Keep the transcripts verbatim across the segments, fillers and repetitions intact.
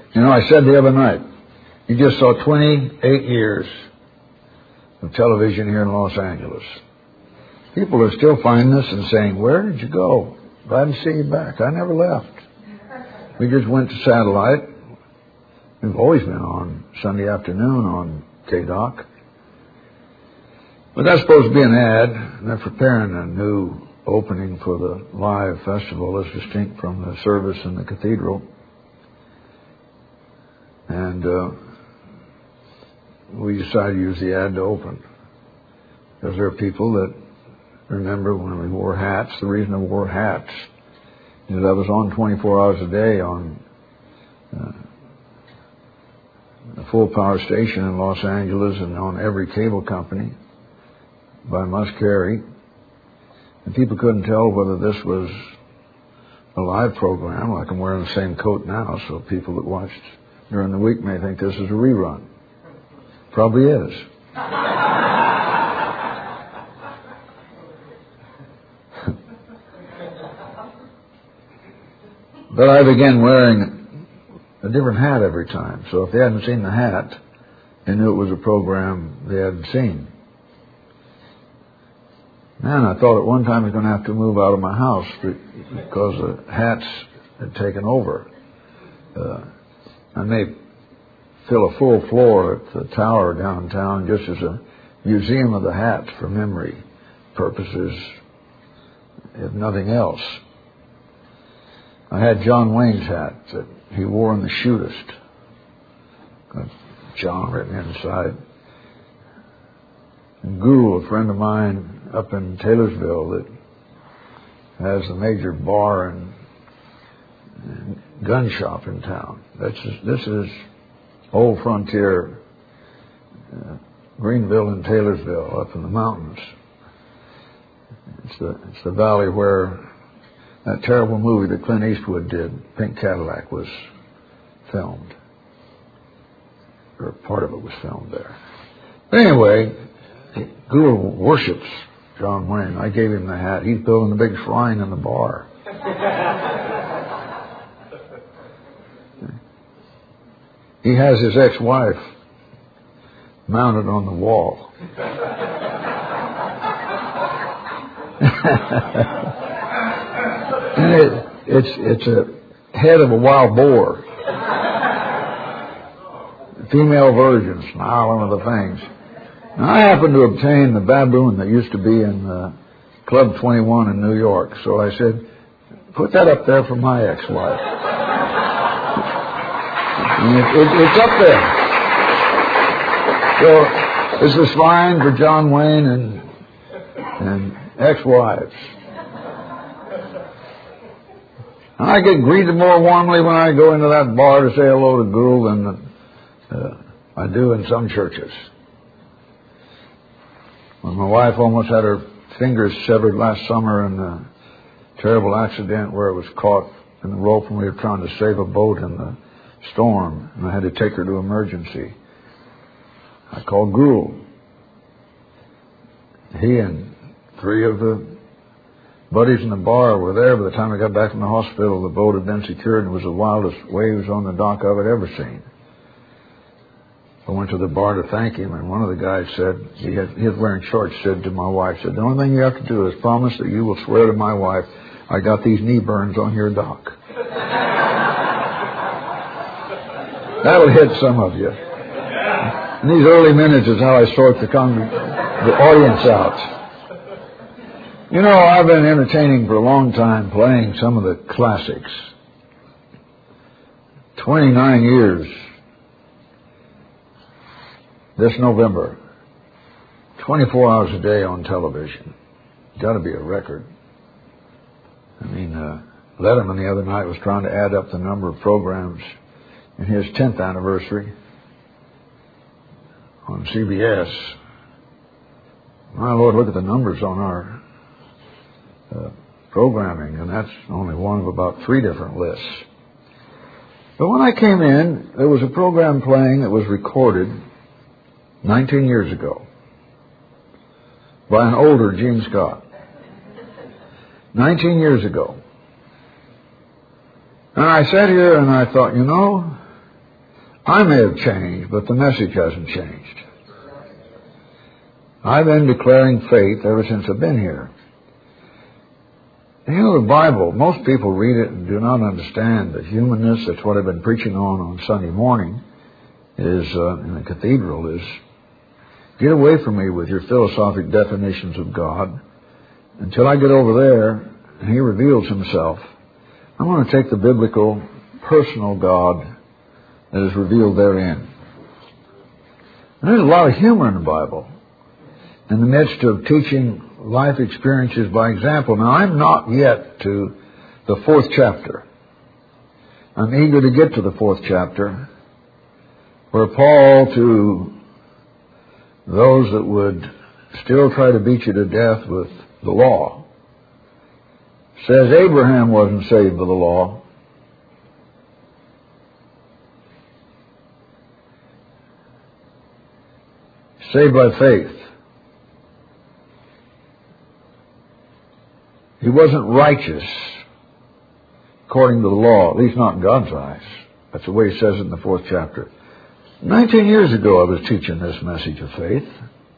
You know, I said the other night, you just saw twenty-eight years of television here in Los Angeles. People are still finding us and saying, where did you go? Glad to see you back. I never left. We just went to satellite. We've always been on Sunday afternoon on K D O C. But that's supposed to be an ad, and they're preparing a new opening for the live festival as distinct from the service in the cathedral. And uh, we decided to use the ad to open. Because there are people that remember when we wore hats. The reason I wore hats is I was on twenty-four hours a day on uh, a full power station in Los Angeles and on every cable company by Muscari. And people couldn't tell whether this was a live program, like I'm wearing the same coat now, so people that watched during the week may think this is a rerun. Probably is. But I began wearing a different hat every time. So if they hadn't seen the hat, they knew it was a program they hadn't seen. Man, I thought at one time I was going to have to move out of my house because the hats had taken over. Uh, I may fill a full floor at the tower downtown just as a museum of the hats for memory purposes, if nothing else. I had John Wayne's hat that he wore in The Shootist. Got John written inside. And Guru, a friend of mine up in Taylorsville that has the major bar and, and gun shop in town. That's just, this is old frontier uh, Greenville and Taylorsville up in the mountains. It's the, it's the valley where that terrible movie that Clint Eastwood did, Pink Cadillac, was filmed. Or part of it was filmed there. But anyway, Guru worships John Wayne. I gave him the hat. He's building a big shrine in the bar. He has his ex-wife mounted on the wall. And it, it's it's a head of a wild boar. Female version, smiling at the things. Now, I happened to obtain the baboon that used to be in uh, Club twenty-one in New York. So I said, put that up there for my ex-wife. And it, it, it's up there. So it's the shrine for John Wayne and, and ex-wives. And I get greeted more warmly when I go into that bar to say hello to Guru than uh, I do in some churches. When my wife almost had her fingers severed last summer in a terrible accident where it was caught in the rope and we were trying to save a boat in the storm, and I had to take her to emergency, I called Guru. He and three of the buddies in the bar were there. By the time I got back from the hospital, the boat had been secured and it was the wildest waves on the dock I've ever seen. I went to the bar to thank him, and one of the guys said, he, had, he was wearing shorts, said to my wife, said, the only thing you have to do is promise that you will swear to my wife, I got these knee burns on your dock. That'll hit some of you. In these early minutes is how I sort the, con- the audience out. You know, I've been entertaining for a long time, playing some of the classics. twenty-nine years this November. twenty-four hours a day on television. Got to be a record. I mean, uh, Letterman the other night was trying to add up the number of programs in his tenth anniversary on C B S. My Lord, look at the numbers on our uh, programming, and that's only one of about three different lists. But when I came in, there was a program playing that was recorded nineteen years ago by an older Gene Scott. nineteen years ago. And I sat here and I thought, you know, I may have changed, but the message hasn't changed. I've been declaring faith ever since I've been here. You know, the Bible, most people read it and do not understand the humanness. That's what I've been preaching on on Sunday morning, is uh, in the cathedral, is get away from me with your philosophic definitions of God. Until I get over there and He reveals Himself, I want to take the biblical, personal God that is revealed therein. And there's a lot of humor in the Bible in the midst of teaching life experiences by example. Now, I'm not yet to the fourth chapter. I'm eager to get to the fourth chapter, where Paul, to those that would still try to beat you to death with the law, says Abraham wasn't saved by the law. Saved by faith. He wasn't righteous according to the law, at least not in God's eyes. That's the way he says it in the fourth chapter. Nineteen years ago I was teaching this message of faith.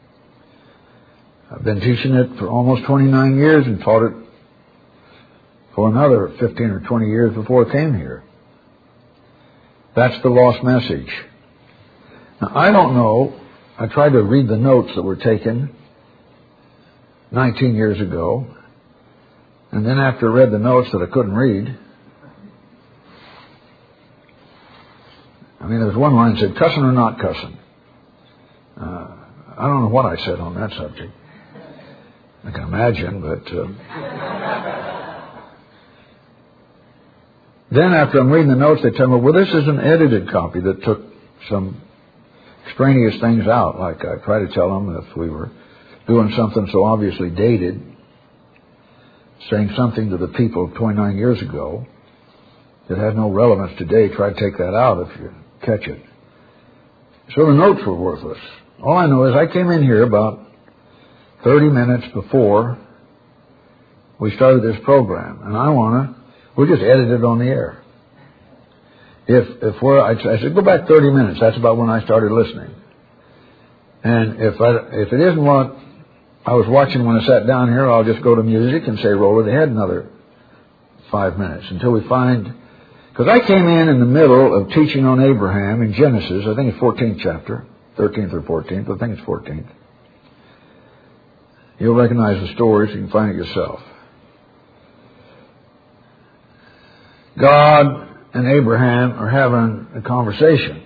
I've been teaching it for almost twenty-nine years and taught it for another fifteen or twenty years before I came here. That's the lost message. Now, I don't know. I tried to read the notes that were taken nineteen years ago. And then after I read the notes that I couldn't read, I mean, there was one line that said, cussing or not cussing. Uh, I don't know what I said on that subject. I can imagine, but... Uh, then after I'm reading the notes, they tell me, well, this is an edited copy that took some extraneous things out. Like I try to tell them if we were doing something so obviously dated, saying something to the people twenty-nine years ago that had no relevance today, try to take that out if you catch it. So the notes were worthless. All I know is I came in here about thirty minutes before we started this program, and I want to, we'll just edit it on the air. If if we're, I said, go back thirty minutes. That's about when I started listening. And if I, if it isn't what I was watching when I sat down here, I'll just go to music and say, roll it ahead another five minutes until we find... Because I came in in the middle of teaching on Abraham in Genesis, I think it's fourteenth chapter, thirteenth or fourteenth, I think it's fourteenth. You'll recognize the stories, you can find it yourself. God and Abraham are having a conversation.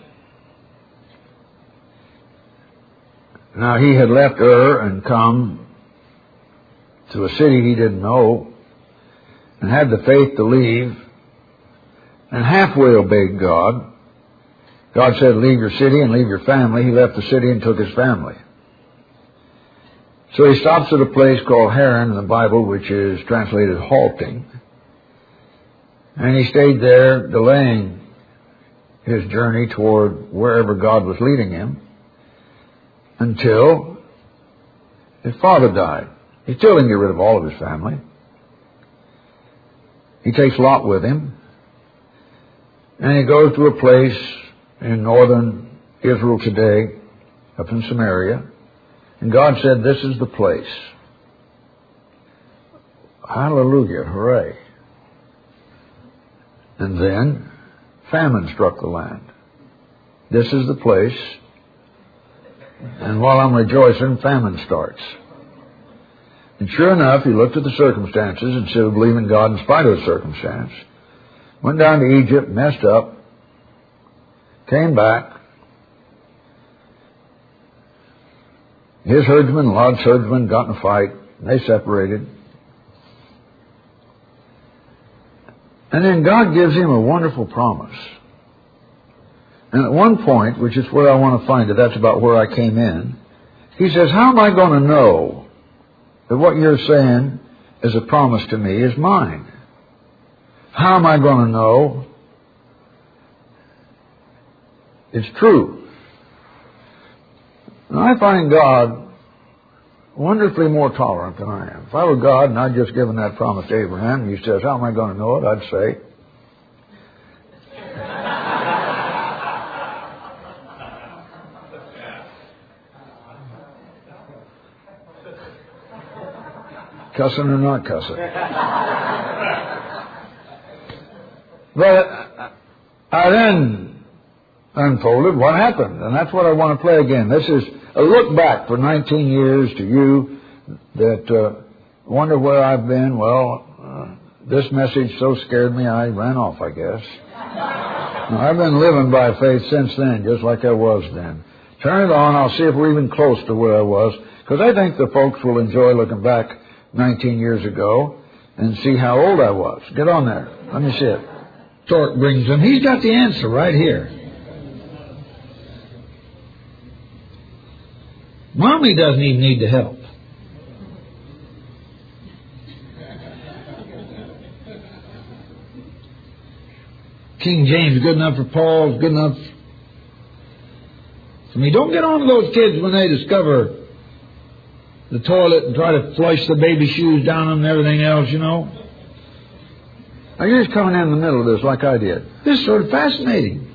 Now, he had left Ur and come to a city he didn't know and had the faith to leave and halfway obeyed God. God said, leave your city and leave your family. He left the city and took his family. So he stops at a place called Haran in the Bible, which is translated halting. And he stayed there delaying his journey toward wherever God was leading him, until his father died. He still didn't get rid of all of his family. He takes Lot with him, and he goes to a place in northern Israel today, up in Samaria, and God said, this is the place. Hallelujah, hooray. And then famine struck the land. This is the place. And while I'm rejoicing, famine starts. And sure enough, he looked at the circumstances instead of believing God in spite of the circumstance. Went down to Egypt, messed up, came back. His herdsman, Lot's herdsman, got in a fight. And they separated. And then God gives him a wonderful promise. And at one point, which is where I want to find it, that's about where I came in, he says, how am I going to know that what you're saying is a promise to me is mine? How am I going to know it's true? And I find God wonderfully more tolerant than I am. If I were God and I'd just given that promise to Abraham, and he says, how am I going to know it? I'd say, Cussing or not cussing. But I then unfolded what happened, and that's what I want to play again. This is a look back for nineteen years to you that uh, wonder where I've been. Well, uh, this message so scared me I ran off, I guess. Now, I've been living by faith since then, just like I was then. Turn it on, I'll see if we're even close to where I was, because I think the folks will enjoy looking back nineteen years ago and see how old I was. Get on there. Let me see it. Torque brings him. He's got the answer right here. Mommy doesn't even need the help. King James, good enough for Paul, good enough for me. Don't get on to those kids when they discover the toilet and try to flush the baby shoes down them and everything else, you know. Now, you're just coming in the middle of this like I did. This is sort of fascinating.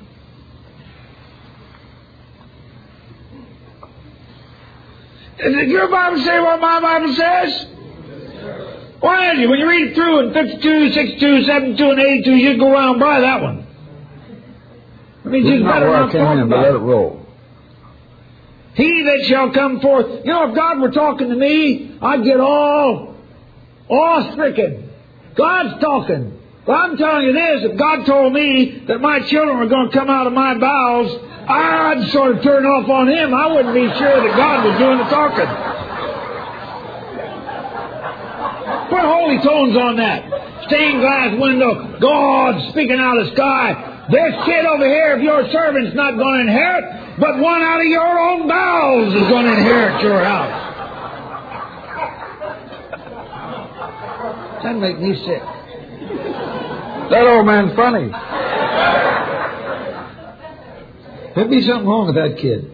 Did your Bible say what my Bible says? Why is it? When you read it through in fifty-two, sixty-two, seventy-two, and eighty-two, you go around by that one. I mean, this is not where I came in, but let it roll. He that shall come forth. You know, if God were talking to me, I'd get all awe-stricken. God's talking. Well, I'm telling you this, if God told me that my children were going to come out of my bowels, I'd sort of turn off on Him. I wouldn't be sure that God was doing the talking. Put holy tones on that. Stained glass window, God speaking out of the sky. This kid over here, if your servant's not going to inherit, but one out of your own bowels is going to inherit your house. That'd make me sick. That old man's funny. There'd be something wrong with that kid.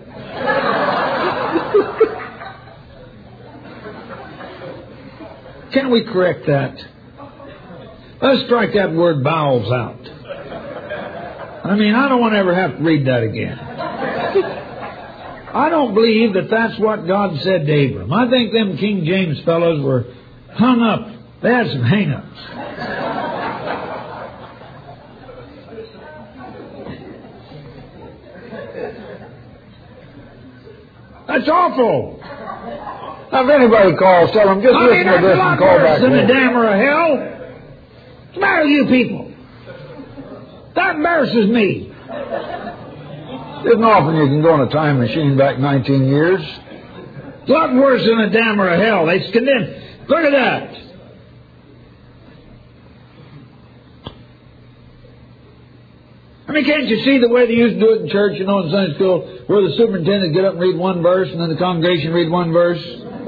Can we correct that? Let's strike that word bowels out. I mean, I don't want to ever have to read that again. I don't believe that that's what God said to Abram. I think them King James fellows were hung up. They had some hang-ups. That's awful. Now, if anybody calls, tell them, just I listen mean, to this and call back. Than home. the dammer of hell. What's the matter with you people? That embarrasses me. Isn't often you can go in a time machine back nineteen years. It's a lot worse than a dammer of hell. They condemn. Look at that. I mean, can't you see the way they used to do it in church, you know, in Sunday school, where the superintendent would get up and read one verse, and then the congregation read one verse?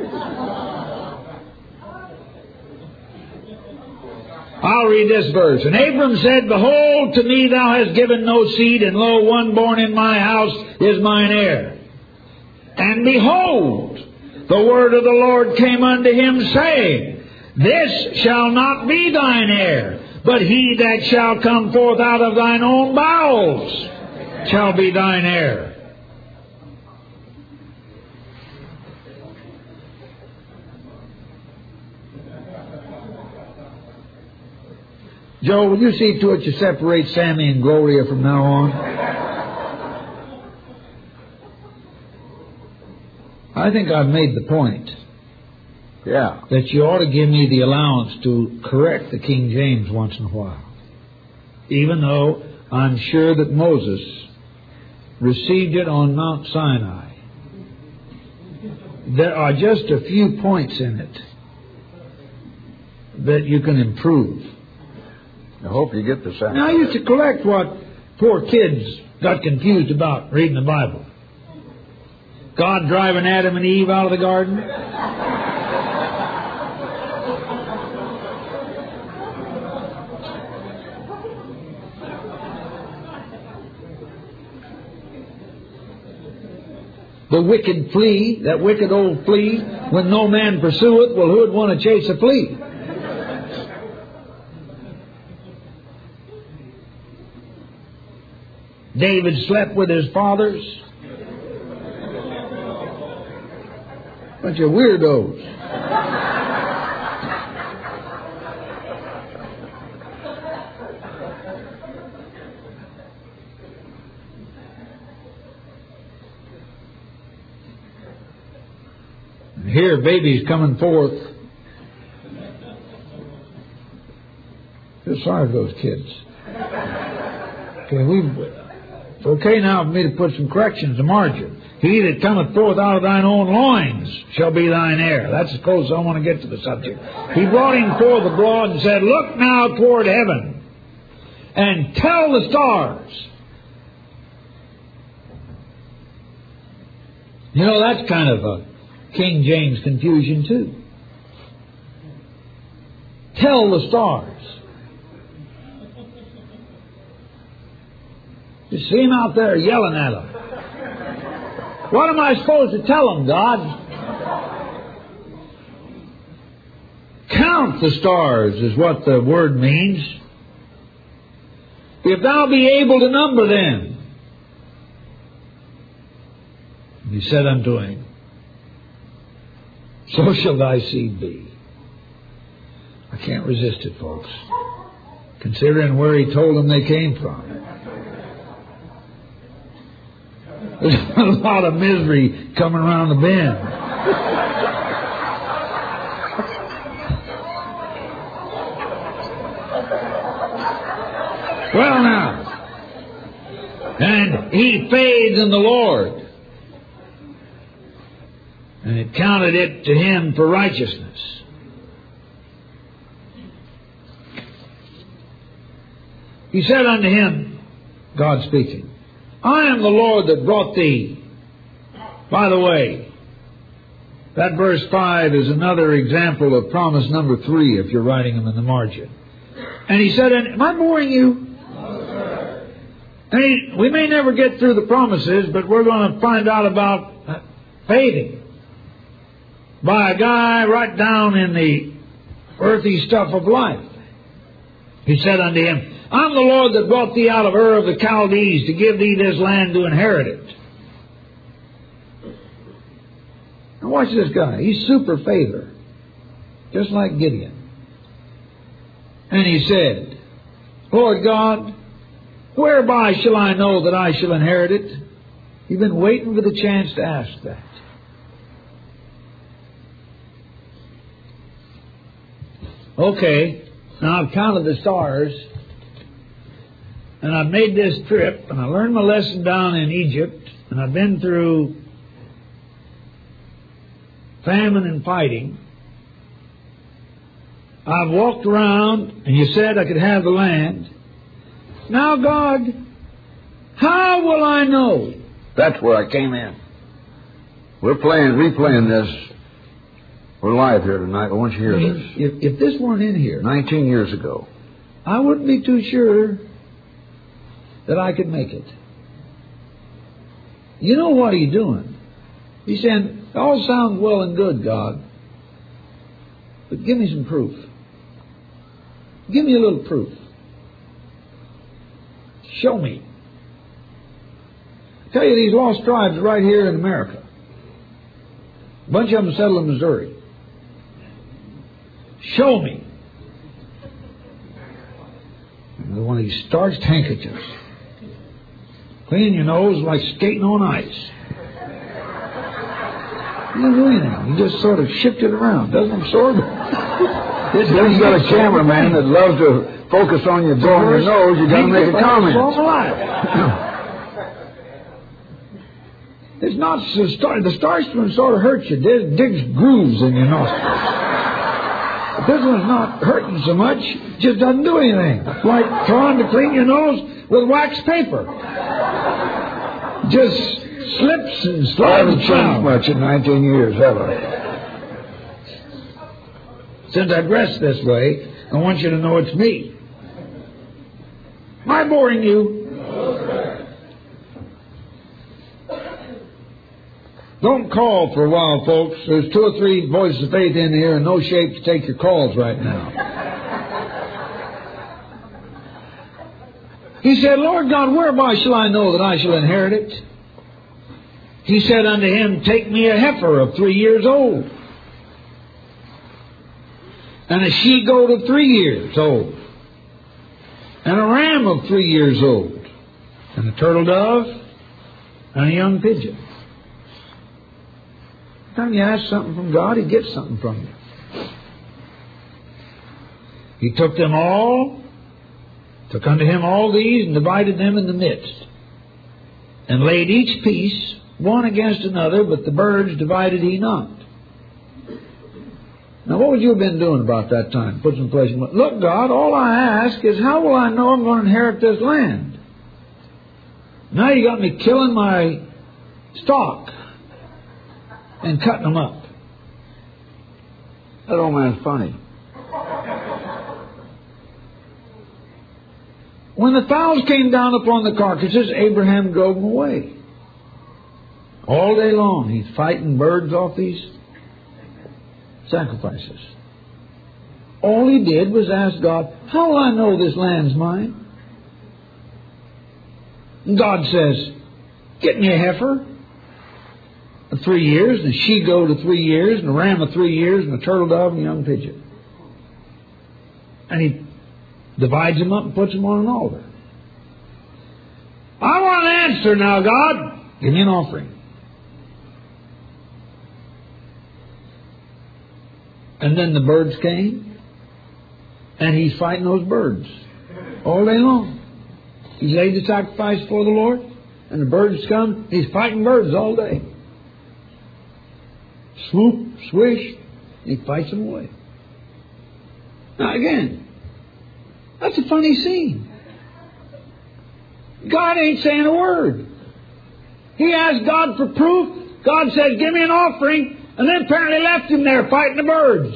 I'll read this verse. And Abram said, Behold, to me thou hast given no seed, and lo, one born in my house is mine heir. And behold, the word of the Lord came unto him, saying, This shall not be thine heir, but he that shall come forth out of thine own bowels shall be thine heir. Joe, will you see to it you separate Sammy and Gloria from now on? I think I've made the point. Yeah. That you ought to give me the allowance to correct the King James once in a while. Even though I'm sure that Moses received it on Mount Sinai. There are just a few points in it that you can improve. I hope you get the same. Now, I used to collect what poor kids got confused about reading the Bible. God driving Adam and Eve out of the garden. The wicked flea, that wicked old flea, when no man pursueth, well, who would want to chase a flea? David slept with his fathers. Bunch of weirdos. Here, babies coming forth. Feel sorry for those kids. Okay, we. It's okay now for me to put some corrections to margin. He that cometh forth out of thine own loins shall be thine heir. That's as close as I want to get to the subject. He brought him forth abroad and said, look now toward heaven and tell the stars. You know, that's kind of a King James confusion too. Tell the stars. You see him out there yelling at them. What am I supposed to tell them, God? Count the stars is what the word means. If thou be able to number them. And he said unto him, so shall thy seed be. I can't resist it, folks. Considering where he told them they came from. There's a lot of misery coming around the bend. Well now, and he fades in the Lord, and it counted it to him for righteousness. He said unto him, God speaking, I am the Lord that brought thee. By the way, that verse five is another example of promise number three if you're writing them in the margin. And he said, am I boring you? No, sir. And he, we may never get through the promises, but we're going to find out about fading by a guy right down in the earthy stuff of life. He said unto him, I'm the Lord that brought thee out of Ur of the Chaldees to give thee this land to inherit it. Now watch this guy. He's super favor. Just like Gideon. And he said, Lord God, whereby shall I know that I shall inherit it? You've been waiting for the chance to ask that. Okay, now I've counted the stars. And I've made this trip, and I learned my lesson down in Egypt, and I've been through famine and fighting. I've walked around, and you said I could have the land. Now, God, how will I know? That's where I came in. We're playing, replaying this. We're live here tonight. I want you to hear I mean, this. If, if this weren't in here, Nineteen years ago. I wouldn't be too sure that I could make it. You know what he's doing? He's saying, it all sounds well and good, God, but give me some proof. Give me a little proof. Show me. I tell you, these lost tribes are right here in America. A bunch of them settled in Missouri. Show me. One of these starched handkerchiefs. Clean your nose like skating on ice. You don't do anything. You just sort of shift it around. Doesn't absorb it. This guy's got a cameraman that loves to focus on you blowing your nose. You got to make a comment. It's not so star- the starch one sort of hurts you. It digs grooves in your nostrils. But this one's not hurting so much. It just doesn't do anything. It's like trying to clean your nose with wax paper. Just slips and slides. I haven't changed much in nineteen years, have I? Since I dress this way, I want you to know it's me. Am I boring you? No, sir. Don't call for a while, folks. There's two or three voices of faith in here and no shape to take your calls right now. He said, Lord God, whereby shall I know that I shall inherit it? He said unto him, take me a heifer of three years old, and a she-goat of three years old, and a ram of three years old, and a turtle dove, and a young pigeon. time you ask something from God, He gets something from you. He took them all, took unto Him all these, and divided them in the midst, and laid each piece one against another, but the birds divided He not. Now, what would you have been doing about that time? Put some place. Look, God, all I ask is, how will I know I'm going to inherit this land? Now you got me killing my stock and cutting them up. That old man's funny. When the fowls came down upon the carcasses, Abraham drove them away. All day long, he's fighting birds off these sacrifices. All he did was ask God, how will I know this land's mine? And God says, get me a heifer of three years, and a she-goat of three years, and a ram of three years, and a turtle dove and a young pigeon. And he divides them up and puts them on an altar. I want an answer now, God. Give me an offering. And then the birds came, and he's fighting those birds all day long. He's laid the sacrifice for the Lord, and the birds come. He's fighting birds all day. Swoop, swish, he fights them away. Now again, that's a funny scene. God ain't saying a word. He asked God for proof. God says, give me an offering. And then apparently left him there fighting the birds.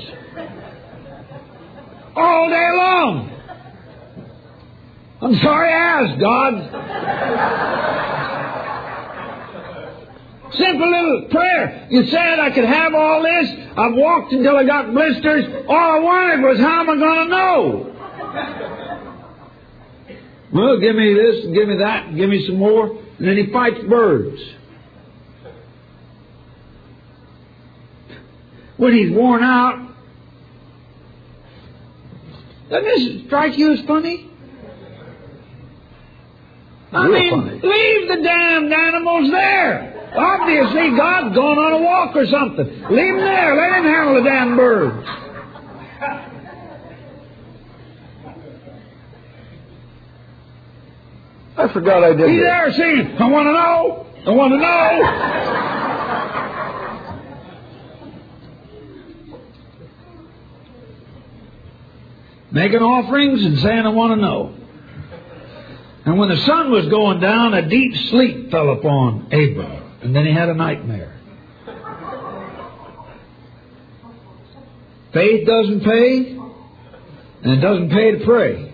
All day long. I'm sorry I asked, God. Simple little prayer. You said I could have all this. I've walked until I got blisters. All I wanted was, how am I going to know? Well, give me this and give me that and give me some more. And then he fights birds. When he's worn out, doesn't this strike you as funny? I Real mean, funny. Leave the damned animals there. Obviously, God's going on a walk or something. Leave them there. Let him handle the damn birds. I forgot I did He's that. there singing, I want to know. I want to know. Making offerings and saying, I want to know. And when the sun was going down, a deep sleep fell upon Abram. And then he had a nightmare. Faith doesn't pay, and it doesn't pay to pray.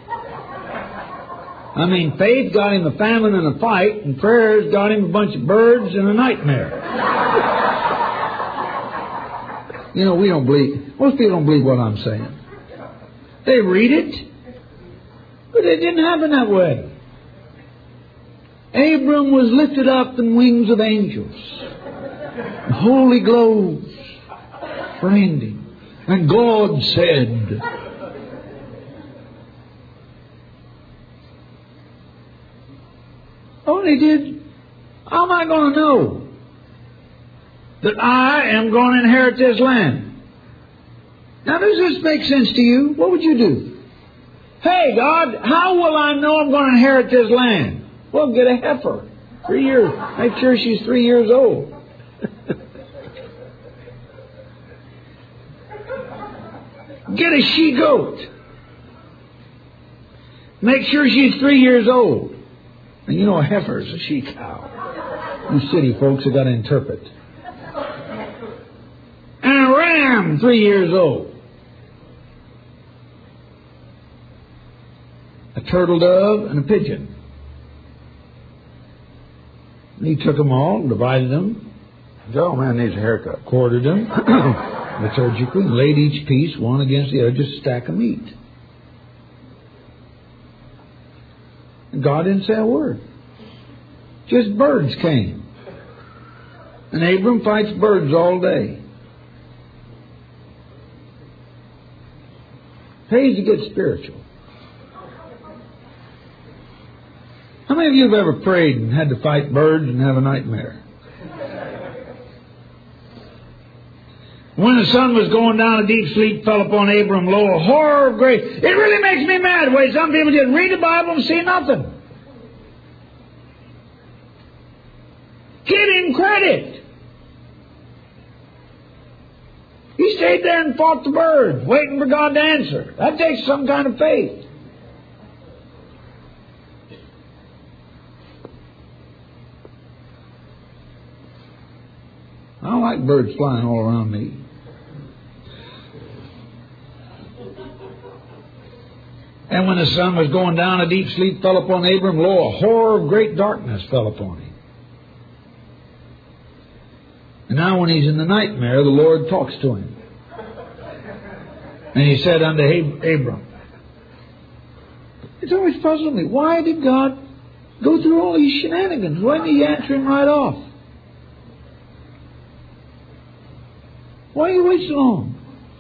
I mean, faith got him a famine and a fight, and prayers got him a bunch of birds and a nightmare. You know, we don't believe, most people don't believe what I'm saying. They read it, but it didn't happen that way. Abram was lifted up in wings of angels, and holy globes framed him, and God said, only did, how am I going to know that I am going to inherit this land? Now, does this make sense to you? What would you do? Hey, God, how will I know I'm going to inherit this land? Well, get a heifer. Three years. Make sure she's three years old. Get a she-goat. Make sure she's three years old. And you know a heifer is a she-cow. You city folks have got to interpret. And a ram, three years old. A turtle dove and a pigeon. And he took them all, divided them. The old man needs a haircut. Quartered them liturgically, laid each piece one against the other, just a stack of meat. And God didn't say a word. Just birds came. And Abram fights birds all day. Pays to get spiritual. How many of you have ever prayed and had to fight birds and have a nightmare? When the sun was going down, a deep sleep fell upon Abram. Lo, a horror of great... It really makes me mad the way some people just read the Bible and see nothing. Give him credit. He stayed there and fought the birds, waiting for God to answer. That takes some kind of faith. I don't like birds flying all around me. And when the sun was going down, a deep sleep fell upon Abram. Lo, a horror of great darkness fell upon him. And now when he's in the nightmare, the Lord talks to him. And he said unto Abram, it's always puzzled me, why did God go through all these shenanigans? Why didn't he answer him right off? Why do you wait so long?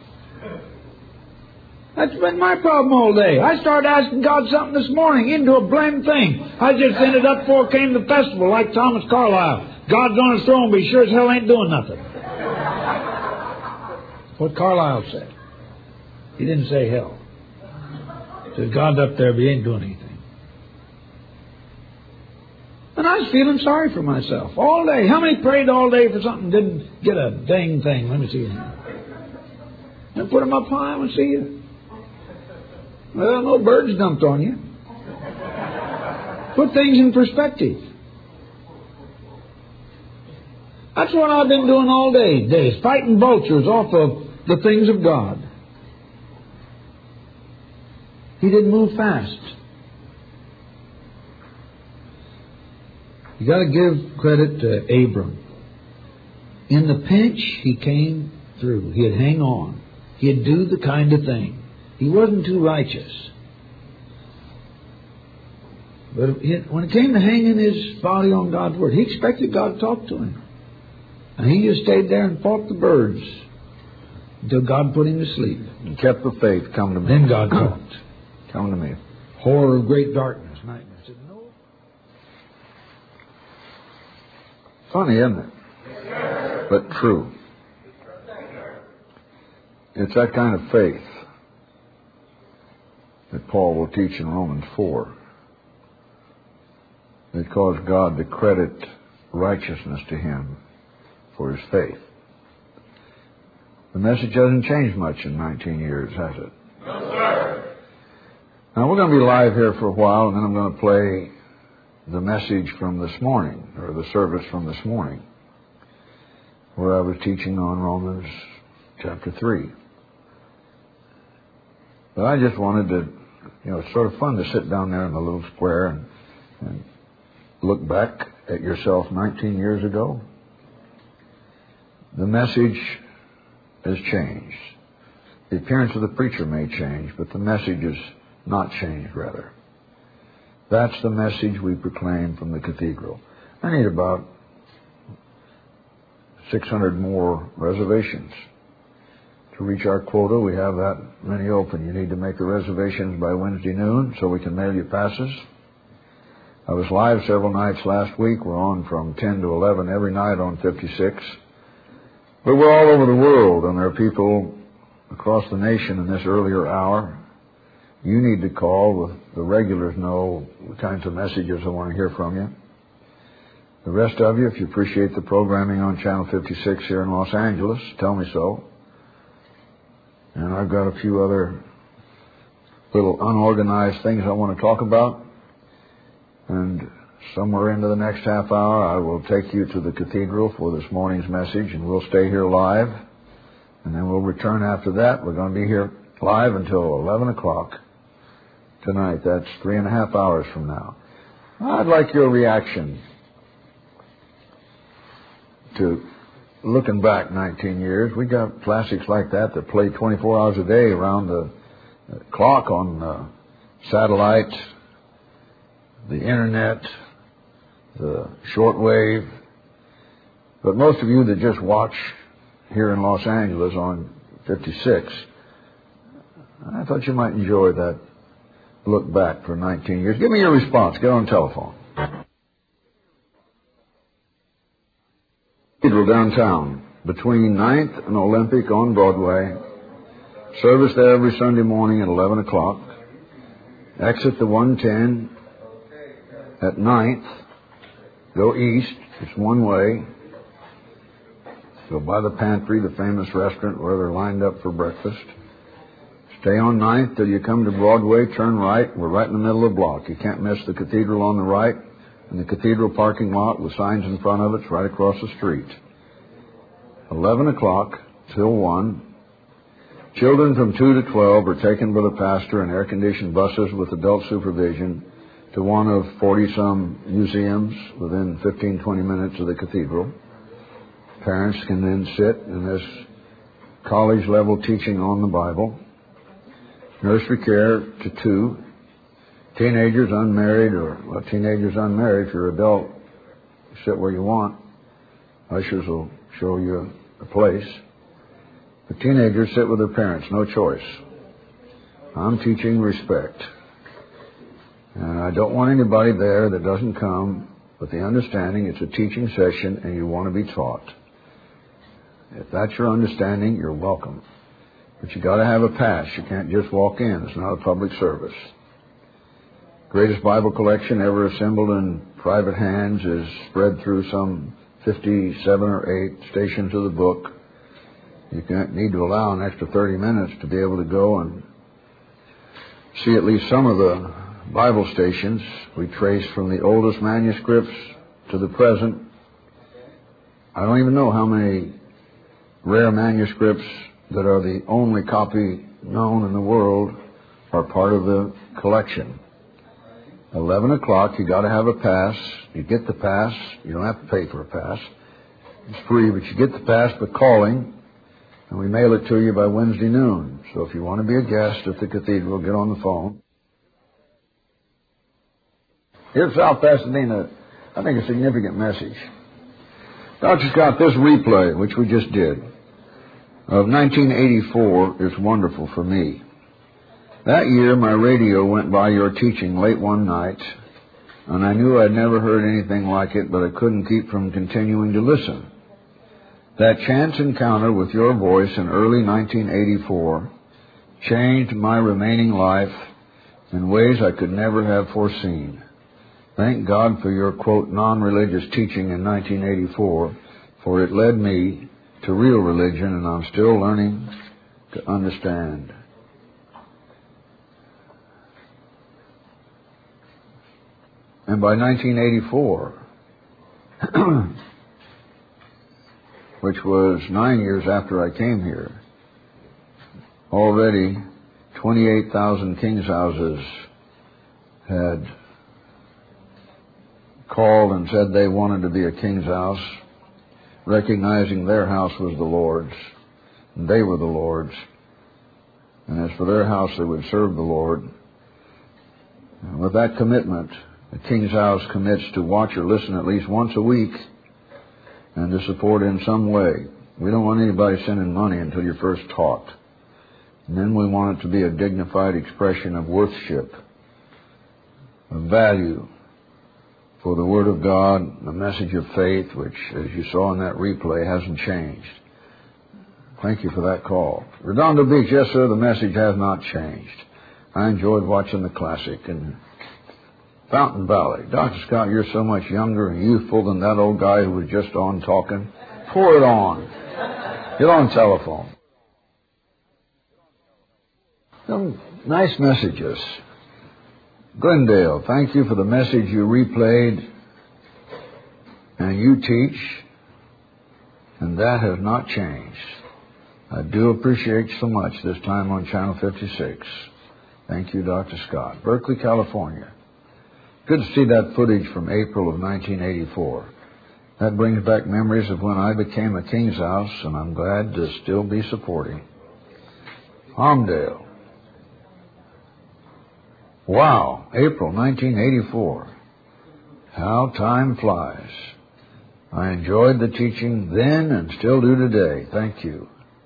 That's been my problem all day. I started asking God something this morning into a blamed thing. I just ended up before it came to the festival like Thomas Carlyle. God's on his throne, but he sure as hell ain't doing nothing. What Carlyle said. He didn't say hell. He said God's up there, but he ain't doing anything. And I was feeling sorry for myself all day. How many prayed all day for something and didn't get a dang thing? Let me see you. And put them up high and see you. Well, no birds dumped on you. Put things in perspective. That's what I've been doing all day, days, fighting vultures off of the things of God. He didn't move fast. You got to give credit to Abram. In the pinch, he came through. He'd hang on. He'd do the kind of thing. He wasn't too righteous. But when it came to hanging his body on God's Word, he expected God to talk to him. And he just stayed there and fought the birds until God put him to sleep. And kept the faith. Come to me. Then God talked. Come to me. Horror of great darkness, nightmare. I said, no. Funny, isn't it? But true. It's that kind of faith that Paul will teach in Romans four. That caused God to credit righteousness to him for his faith. The message hasn't changed much in nineteen years, has it? No, sir. Now, we're going to be live here for a while, and then I'm going to play the message from this morning, or the service from this morning, where I was teaching on Romans chapter three. But I just wanted to, you know, it's sort of fun to sit down there in the little square and, and look back at yourself nineteen years ago. The message has changed. The appearance of the preacher may change, but the message is not changed, rather. That's the message we proclaim from the cathedral. I need about six hundred more reservations. To reach our quota, we have that many open. You need to make the reservations by Wednesday noon so we can mail you passes. I was live several nights last week. We're on from ten to eleven every night on fifty-six. But we're all over the world, and there are people across the nation in this earlier hour. You need to call. With the regulars know the kinds of messages I want to hear from you. The rest of you, if you appreciate the programming on Channel fifty-six here in Los Angeles, tell me so. And I've got a few other little unorganized things I want to talk about. And somewhere into the next half hour, I will take you to the cathedral for this morning's message, and we'll stay here live. And then we'll return after that. We're going to be here live until eleven o'clock tonight. That's three and a half hours from now. I'd like your reaction to looking back nineteen years. We got classics like that that play twenty-four hours a day around the clock on uh, satellite, the internet, the shortwave. But most of you that just watch here in Los Angeles on fifty-six, I thought you might enjoy that look back for nineteen years. Give me your response. Get on the telephone. Cathedral downtown. between ninth and Olympic on Broadway. Service there every Sunday morning at eleven o'clock. Exit the one ten at ninth. Go east. It's one way. Go by the Pantry, the famous restaurant where they're lined up for breakfast. Stay on ninth till you come to Broadway. Turn right. We're right in the middle of the block. You can't miss the cathedral on the right and the cathedral parking lot with signs in front of it. It's right across the street. eleven o'clock till one. Children from two to twelve are taken by the pastor in air-conditioned buses with adult supervision to one of forty-some museums within fifteen, twenty minutes of the cathedral. Parents can then sit in this college-level teaching on the Bible. Nursery care to two. Teenagers unmarried, or well, teenagers unmarried, if you're adult, sit where you want. Ushers will show you a place. The teenagers sit with their parents, no choice. I'm teaching respect. And I don't want anybody there that doesn't come with the understanding it's a teaching session and you want to be taught. If that's your understanding, you're welcome. But you got to have a pass. You can't just walk in. It's not a public service. Greatest Bible collection ever assembled in private hands is spread through some fifty-seven or eight stations of the book. You can need to allow an extra thirty minutes to be able to go and see at least some of the Bible stations. We trace from the oldest manuscripts to the present. I don't even know how many rare manuscripts that are the only copy known in the world are part of the collection. eleven o'clock, you got to have a pass. You get the pass. You don't have to pay for a pass. It's free, but you get the pass by calling, and we mail it to you by Wednesday noon. So if you want to be a guest at the cathedral, get on the phone. Here's South Pasadena, I think, a significant message. Doctor Scott, this replay, which we just did, of nineteen eighty-four is wonderful for me. That year, my radio went by your teaching late one night, and I knew I'd never heard anything like it, but I couldn't keep from continuing to listen. That chance encounter with your voice in early nineteen eighty-four changed my remaining life in ways I could never have foreseen. Thank God for your, quote, non-religious teaching in nineteen eighty-four, for it led me to real religion, and I'm still learning to understand. And by nineteen eighty-four, which was nine years after I came here, already twenty-eight thousand King's Houses had called and said they wanted to be a King's House, recognizing their house was the Lord's, and they were the Lord's. And as for their house, they would serve the Lord. And with that commitment, the King's House commits to watch or listen at least once a week and to support in some way. We don't want anybody sending money until you're first taught. And then we want it to be a dignified expression of worthship, of value for the Word of God, the message of faith, which, as you saw in that replay, hasn't changed. Thank you for that call. Redondo Beach, yes, sir, the message has not changed. I enjoyed watching the classic. And Fountain Valley. Doctor Scott, you're so much younger and youthful than that old guy who was just on talking. Pour it on. Get on telephone. Some nice messages. Glendale, thank you for the message you replayed and you teach, and that has not changed. I do appreciate so much this time on Channel fifty-six. Thank you, Doctor Scott. Berkeley, California. Good to see that footage from April of nineteen eighty-four. That brings back memories of when I became a King's House, and I'm glad to still be supporting. Homdale. Wow, April nineteen eighty-four. How time flies. I enjoyed the teaching then and still do today. Thank you.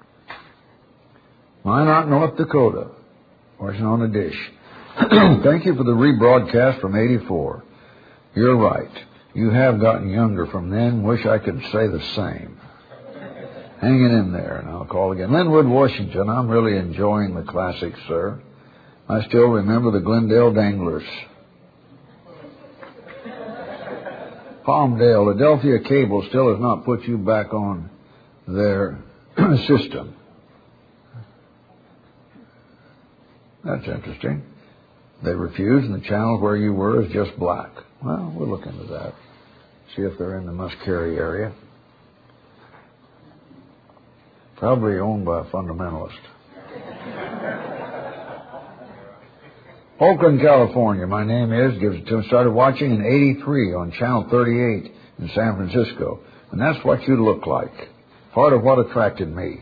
Minot, North Dakota. Washing on a dish. Thank you for the rebroadcast from eighty-four. You're right. You have gotten younger from then. Wish I could say the same. hanging in there, and I'll call again. Linwood, Washington. I'm really enjoying the classics, sir. I still remember the Glendale Danglers. Palmdale, Adelphia Cable still has not put you back on their system. That's interesting. They refuse, and the channel where you were is just black. Well, we'll look into that. See if they're in the Muskerry area. Probably owned by a fundamentalist. Oakland, California, my name is, gives it to him. Started watching in eighty-three on Channel thirty-eight in San Francisco. And that's what you look like. Part of what attracted me.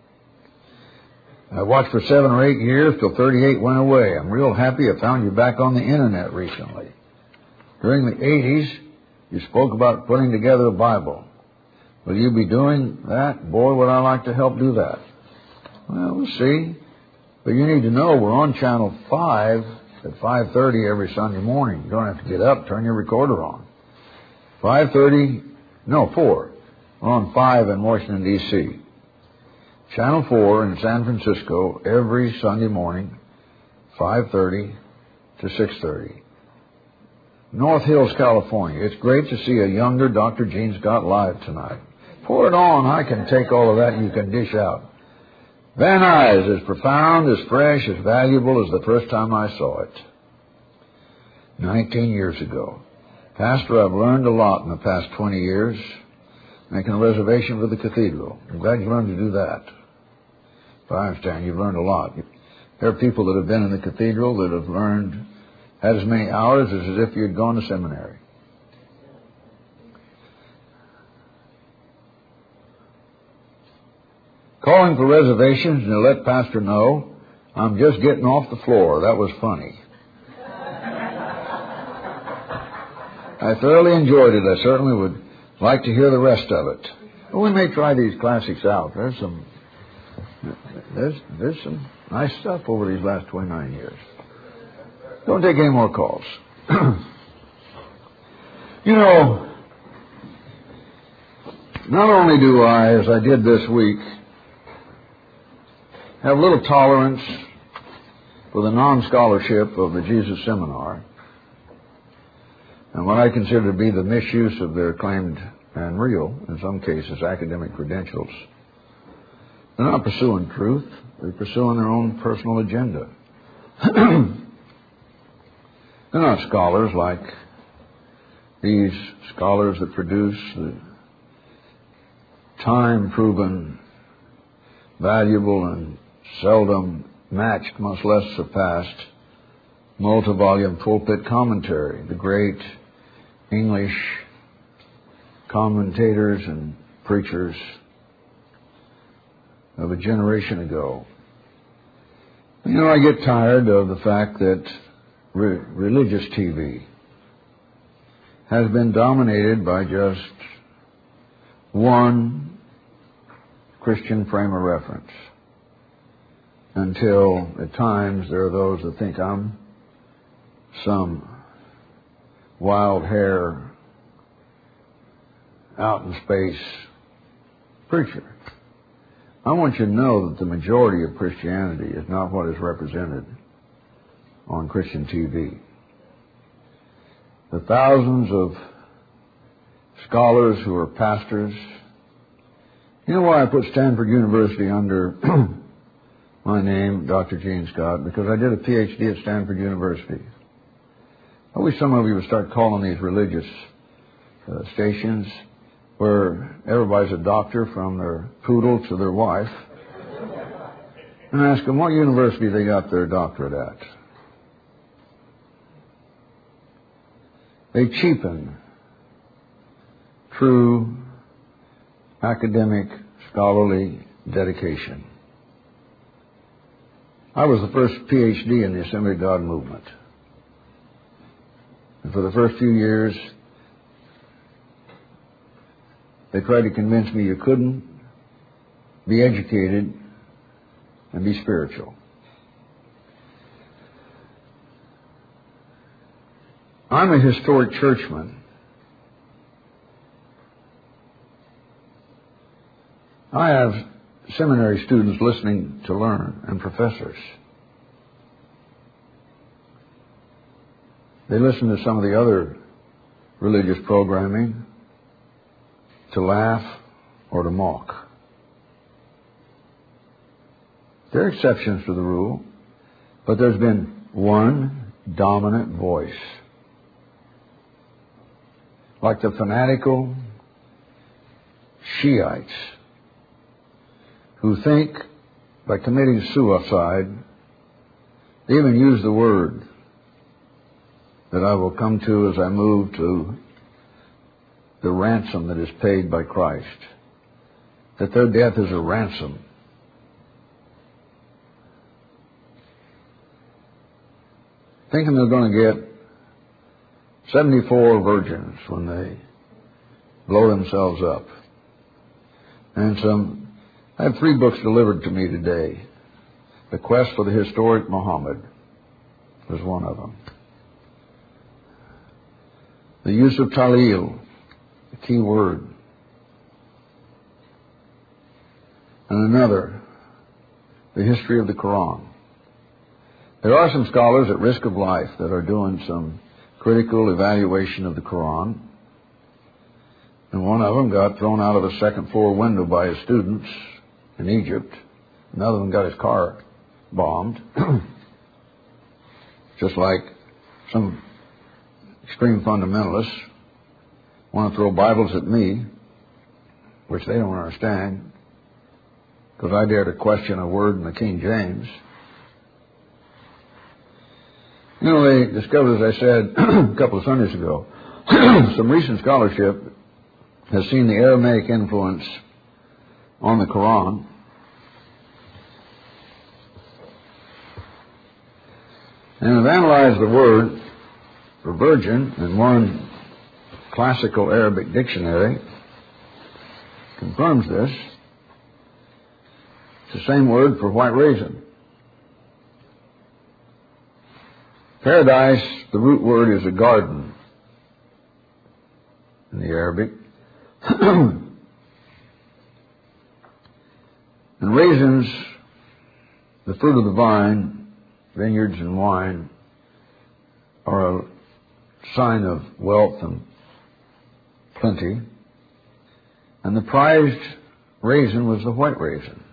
I watched for seven or eight years till thirty-eight went away. I'm real happy I found you back on the Internet recently. During the eighties, you spoke about putting together a Bible. Will you be doing that? Boy, would I like to help do that. Well, we'll see. But you need to know we're on Channel five at five thirty every Sunday morning. You don't have to get up, turn your recorder on. five thirty, no, four. We're on five in Washington, D C Channel four in San Francisco every Sunday morning, five thirty to six thirty. North Hills, California. It's great to see a younger Doctor Gene Scott live tonight. Pour it on. I can take all of that you can dish out. Van Nuys, as profound, as fresh, as valuable as the first time I saw it. Nineteen years ago. Pastor, I've learned a lot in the past twenty years, making a reservation for the cathedral. I'm glad you learned to do that. But I understand you've learned a lot. There are people that have been in the cathedral that have learned, had as many hours as if you had gone to seminary. Calling for reservations and to let Pastor know I'm just getting off the floor. That was funny. I thoroughly enjoyed it. I certainly would like to hear the rest of it. Well, we may try these classics out. There's some, there's, there's some nice stuff over these last twenty-nine years. Don't take any more calls. You know, not only do I, as I did this week, have little tolerance for the non-scholarship of the Jesus Seminar and what I consider to be the misuse of their claimed and real, in some cases, academic credentials. They're not pursuing truth. They're pursuing their own personal agenda. They're not scholars like these scholars that produce the time-proven, valuable, and seldom matched, much less surpassed, multi-volume pulpit commentary, the great English commentators and preachers of a generation ago. You know, I get tired of the fact that re- religious T V has been dominated by just one Christian frame of reference, until at times there are those that think I'm some wild hair out in space preacher. I want you to know that the majority of Christianity is not what is represented on Christian T V. The thousands of scholars who are pastors. You know why I put Stanford University under my name, Doctor Gene Scott? Because I did a P H D at Stanford University. I wish some of you would start calling these religious uh, stations where everybody's a doctor from their poodle to their wife, and ask them what university they got their doctorate at. They cheapen true academic, scholarly dedication. I was the first P H D in the Assembly of God movement. And for the first few years, they tried to convince me you couldn't be educated and be spiritual. I'm a historic churchman. I have seminary students listening to learn and professors. They listen to some of the other religious programming to laugh or to mock. There are exceptions to the rule, but there's been one dominant voice. Like the fanatical Shiites who think by committing suicide, they even use the word that I will come to as I move to the ransom that is paid by Christ, that their death is a ransom. Thinking they're going to get seventy-four virgins when they blow themselves up. And some, I have three books delivered to me today. The Quest for the Historic Muhammad was one of them. The use of Talil, the key word. And another, the history of the Quran. There are some scholars at risk of life that are doing some critical evaluation of the Quran. And one of them got thrown out of a second floor window by his students in Egypt. Another one got his car bombed. Just like some extreme fundamentalists want to throw Bibles at me, which they don't understand, because I dare to question a word in the King James. You know, they discovered, as I said a couple of Sundays ago, some recent scholarship has seen the Aramaic influence on the Quran. And have analyzed the word for virgin in one classical Arabic dictionary. Confirms this. It's the same word for white raisin. Paradise, the root word is a garden in the Arabic. And raisins, the fruit of the vine, vineyards and wine, are a sign of wealth and plenty. And the prized raisin was the white raisin.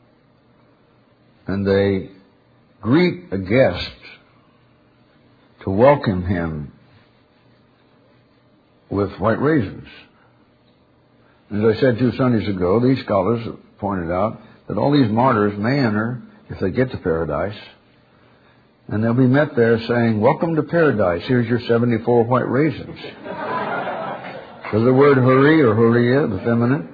And they greet a guest to welcome him with white raisins. As I said two Sundays ago, these scholars have pointed out that all these martyrs may enter if they get to paradise, and they'll be met there saying, "Welcome to paradise, here's your seventy-four white raisins." Because the word huri or huriya, the feminine,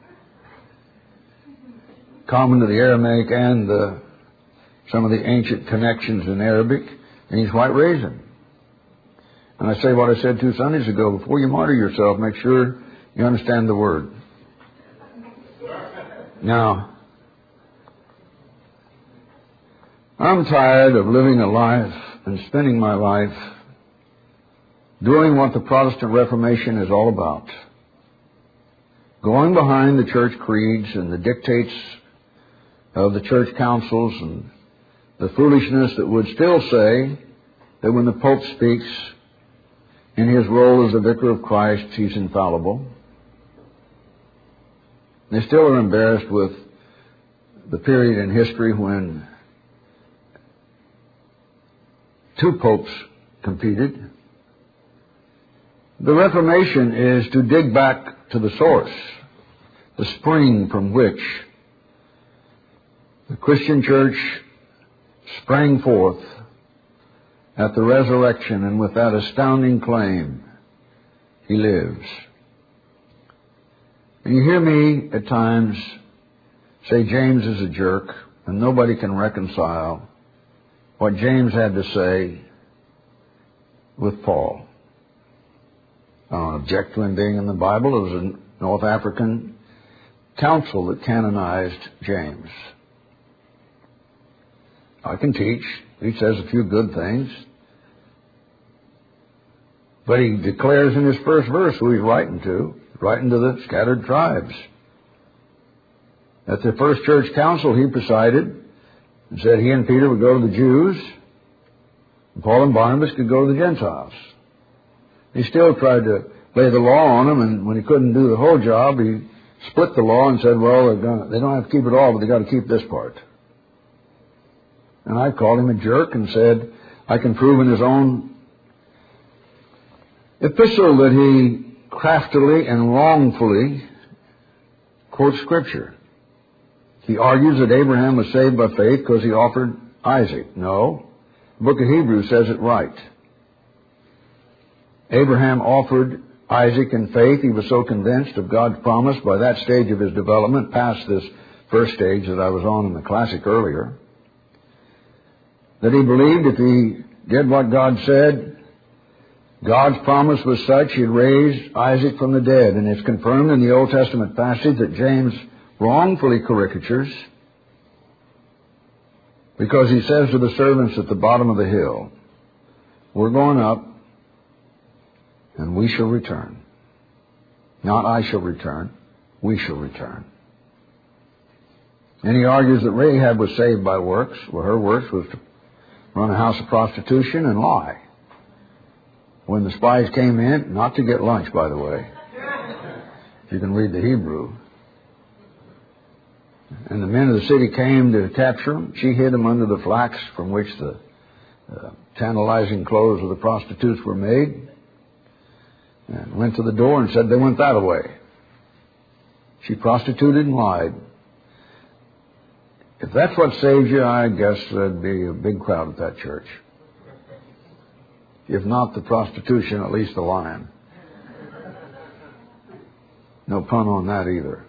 common to the Aramaic and the, some of the ancient connections in Arabic, means white raisin. And I say what I said two Sundays ago, before you martyr yourself, make sure you understand the word. Now, I'm tired of living a life and spending my life doing what the Protestant Reformation is all about. Going behind the church creeds and the dictates of the church councils and the foolishness that would still say that when the Pope speaks in his role as the vicar of Christ, he's infallible. They still are embarrassed with the period in history when two popes competed. The Reformation is to dig back to the source, the spring from which the Christian church sprang forth at the resurrection, and with that astounding claim, he lives. And you hear me at times say James is a jerk, and nobody can reconcile what James had to say with Paul. I don't object to him being in the Bible. It was a North African council that canonized James. I can teach. He says a few good things. But he declares in his first verse who he's writing to. He's writing to the scattered tribes. At the first church council, he presided and said he and Peter would go to the Jews, and Paul and Barnabas could go to the Gentiles. He still tried to lay the law on them, and when he couldn't do the whole job, he split the law and said, well, they're gonna, they don't have to keep it all, but they got to keep this part. And I called him a jerk and said, I can prove in his own epistle that he craftily and wrongfully quotes Scripture. He argues that Abraham was saved by faith because he offered Isaac. No. The book of Hebrews says it right. Abraham offered Isaac in faith. He was so convinced of God's promise by that stage of his development, past this first stage that I was on in the classic earlier, that he believed if he did what God said, God's promise was such he'd raise Isaac from the dead. And it's confirmed in the Old Testament passage that James wrongfully caricatures, because he says to the servants at the bottom of the hill, we're going up and we shall return. Not I shall return, we shall return. And he argues that Rahab was saved by works. Well, her works was to run a house of prostitution and lie. When the spies came in, not to get lunch, by the way, if you can read the Hebrew, and the men of the city came to capture him, she hid him under the flax from which the uh, tantalizing clothes of the prostitutes were made, and went to the door and said they went that way. She prostituted and lied. If that's what saves you, I guess there'd be a big crowd at that church. If not the prostitution, at least the lying. No pun on that either.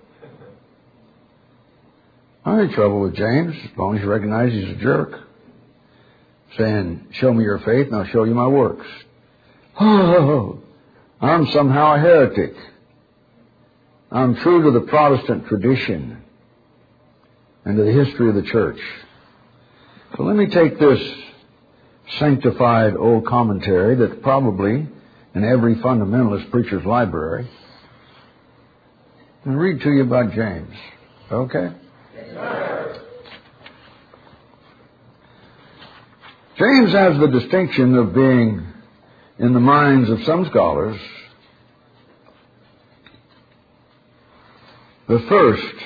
I ain't trouble with James, as long as you recognize he's a jerk. Saying, show me your faith and I'll show you my works. Oh, I'm somehow a heretic. I'm true to the Protestant tradition and to the history of the church. So let me take this sanctified old commentary that's probably in every fundamentalist preacher's library and read to you about James. Okay? Yes, sir. James has the distinction of being, in the minds of some scholars, the first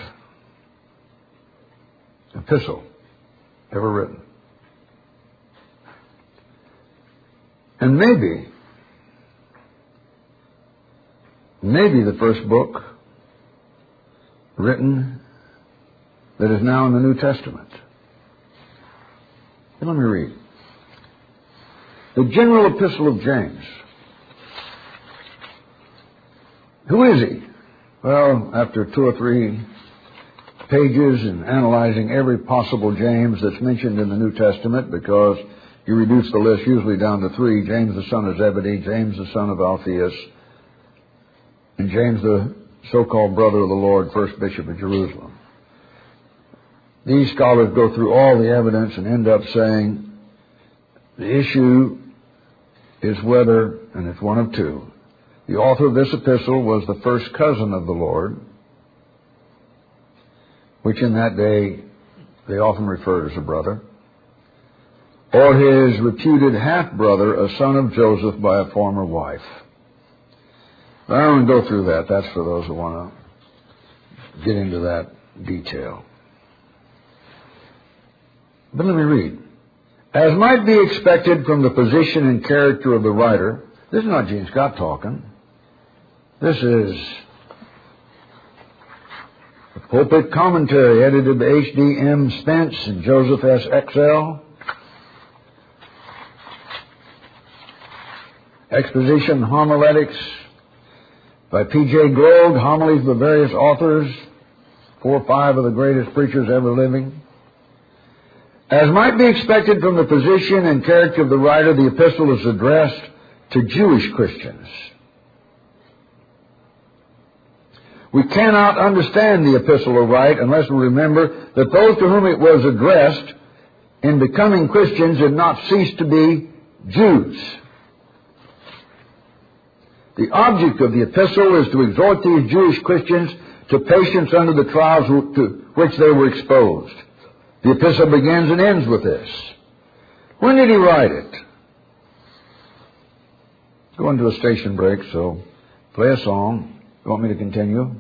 epistle ever written. And maybe, maybe the first book written that is now in the New Testament. Let me read. The general epistle of James. Who is he? Well, after two or three pages and analyzing every possible James that's mentioned in the New Testament, because you reduce the list usually down to three: James the son of Zebedee, James the son of Alphaeus, and James the so-called brother of the Lord, first bishop of Jerusalem. These scholars go through all the evidence and end up saying the issue is whether, and it's one of two, the author of this epistle was the first cousin of the Lord, which in that day they often referred as a brother, or his reputed half-brother, a son of Joseph by a former wife. But I don't go through that. That's for those who want to get into that detail. But let me read. As might be expected from the position and character of the writer, this is not Gene Scott talking. This is a pulpit commentary edited by H D M Spence and Joseph S. Excel. Exposition homiletics by P J Globe, homilies by various authors, four or five of the greatest preachers ever living. As might be expected from the position and character of the writer, the epistle is addressed to Jewish Christians. We cannot understand the epistle aright unless we remember that those to whom it was addressed in becoming Christians did not cease to be Jews. The object of the epistle is to exhort these Jewish Christians to patience under the trials to which they were exposed. The epistle begins and ends with this. When did he write it? Go into a station break, so play a song. You want me to continue?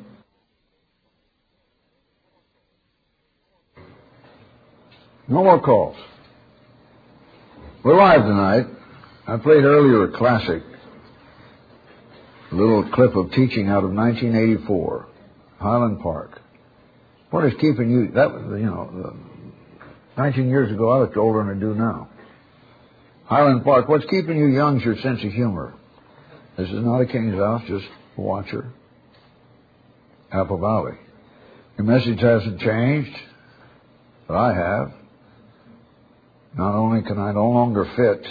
No more calls. We're live tonight. I played earlier a classic, a little clip of teaching out of nineteen eighty-four, Highland Park. What is keeping you, that was, you know, nineteen years ago, I looked older than I do now. Highland Park, what's keeping you young is your sense of humor. This is not a King's House, just a watcher. Apple Valley. Your message hasn't changed, but I have. Not only can I no longer fit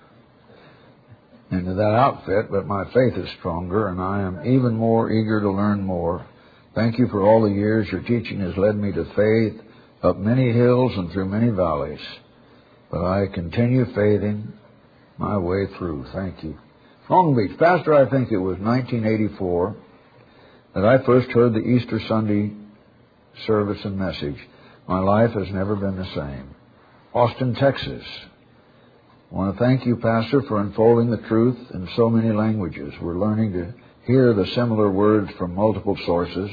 into that outfit, but my faith is stronger, and I am even more eager to learn more. Thank you for all the years your teaching has led me to faith up many hills and through many valleys. But I continue faithing my way through. Thank you. Long Beach. Pastor, I think it was nineteen eighty-four that I first heard the Easter Sunday service and message. My life has never been the same. Austin, Texas. I want to thank you, Pastor, for unfolding the truth in so many languages. We're learning to hear the similar words from multiple sources.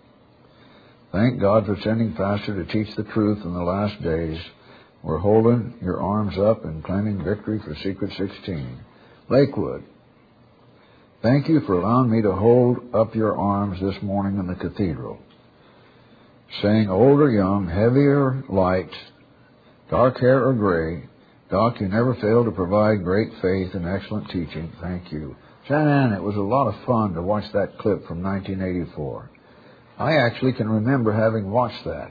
Thank God for sending Pastor to teach the truth in the last days. We're holding your arms up and claiming victory for Secret sixteen. Lakewood. Thank you for allowing me to hold up your arms this morning in the cathedral. Saying old or young, heavy or light, dark hair or gray, Doc, you never fail to provide great faith and excellent teaching. Thank you. Shannon Ann, it was a lot of fun to watch that clip from nineteen eighty-four. I actually can remember having watched that.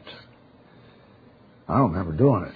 I don't remember doing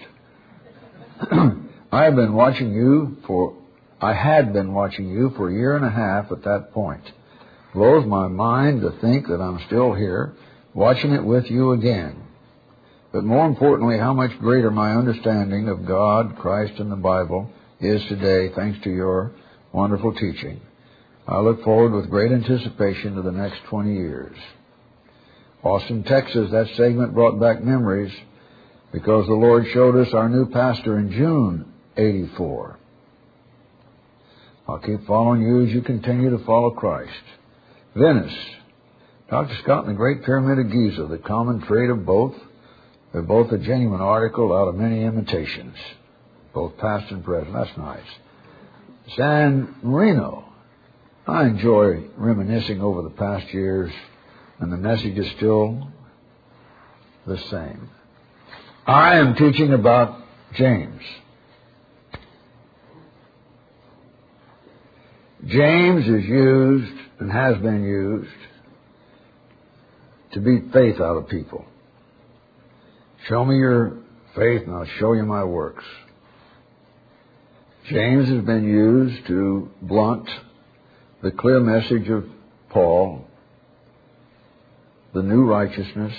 it. I have been watching you for, I had been watching you for a year and a half at that point. Blows my mind to think that I'm still here, watching it with you again. But more importantly, how much greater my understanding of God, Christ, and the Bible is today, thanks to your wonderful teaching. I look forward with great anticipation to the next twenty years. Austin, Texas, that segment brought back memories because the Lord showed us our new pastor in June eighty-four. I'll keep following you as you continue to follow Christ. Venice, Doctor Scott and the Great Pyramid of Giza, the common trait of both. They're both a genuine article out of many imitations, both past and present. That's nice. San Marino. I enjoy reminiscing over the past years, and the message is still the same. I am teaching about James. James is used and has been used to beat faith out of people. Show me your faith and I'll show you my works. James has been used to blunt the clear message of Paul, the new righteousness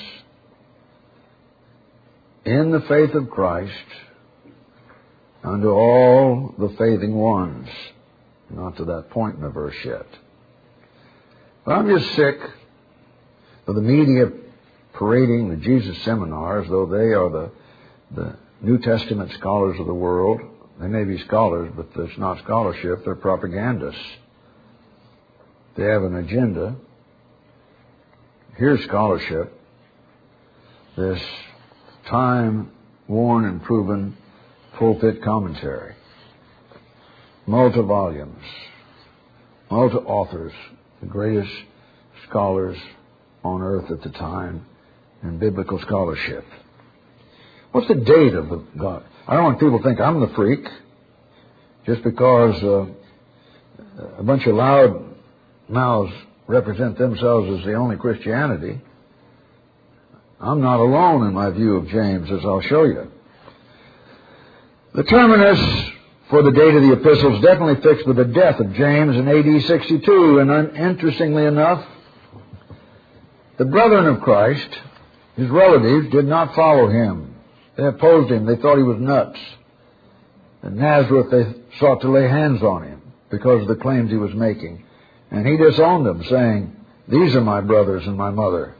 in the faith of Christ unto all the faithing ones. Not to that point in the verse yet. But I'm just sick of the media parading the Jesus seminars, though they are the, the New Testament scholars of the world. They may be scholars, but it's not scholarship. They're propagandists. They have an agenda. Here's scholarship. This time-worn and proven pulpit commentary. Multi-volumes. Multi-authors. The greatest scholars on earth at the time in biblical scholarship. What's the date of the God? I don't want people to think I'm the freak just because uh, a bunch of loud mouths represent themselves as the only Christianity. I'm not alone in my view of James, as I'll show you. The terminus for the date of the epistle is definitely fixed with the death of James in A D sixty-two, and un- interestingly enough, the brethren of Christ, his relatives, did not follow him. They opposed him. They thought he was nuts. In Nazareth, they sought to lay hands on him because of the claims he was making. And he disowned them, saying, "These are my brothers and my mother.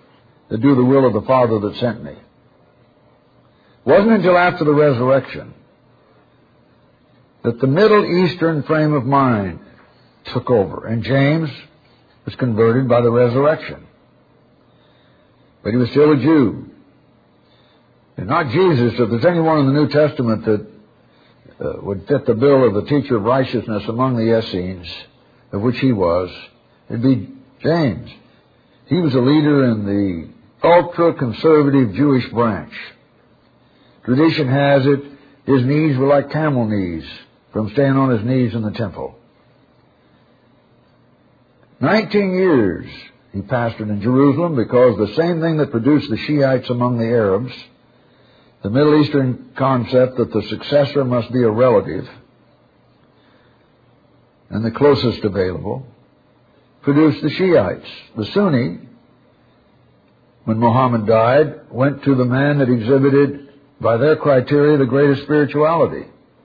that do the will of the Father that sent me. It wasn't until after the resurrection that the Middle Eastern frame of mind took over, and James was converted by the resurrection. But he was still a Jew. And not Jesus. If there's anyone in the New Testament that uh, would fit the bill of the teacher of righteousness among the Essenes, of which he was, it'd be James. He was a leader in the ultra-conservative Jewish branch. Tradition has it his knees were like camel knees from staying on his knees in the temple. Nineteen years he pastored in Jerusalem because the same thing that produced the Shiites among the Arabs, the Middle Eastern concept that the successor must be a relative and the closest available, produced the Shiites. The Sunni, when Muhammad died, went to the man that exhibited, by their criteria, the greatest spirituality.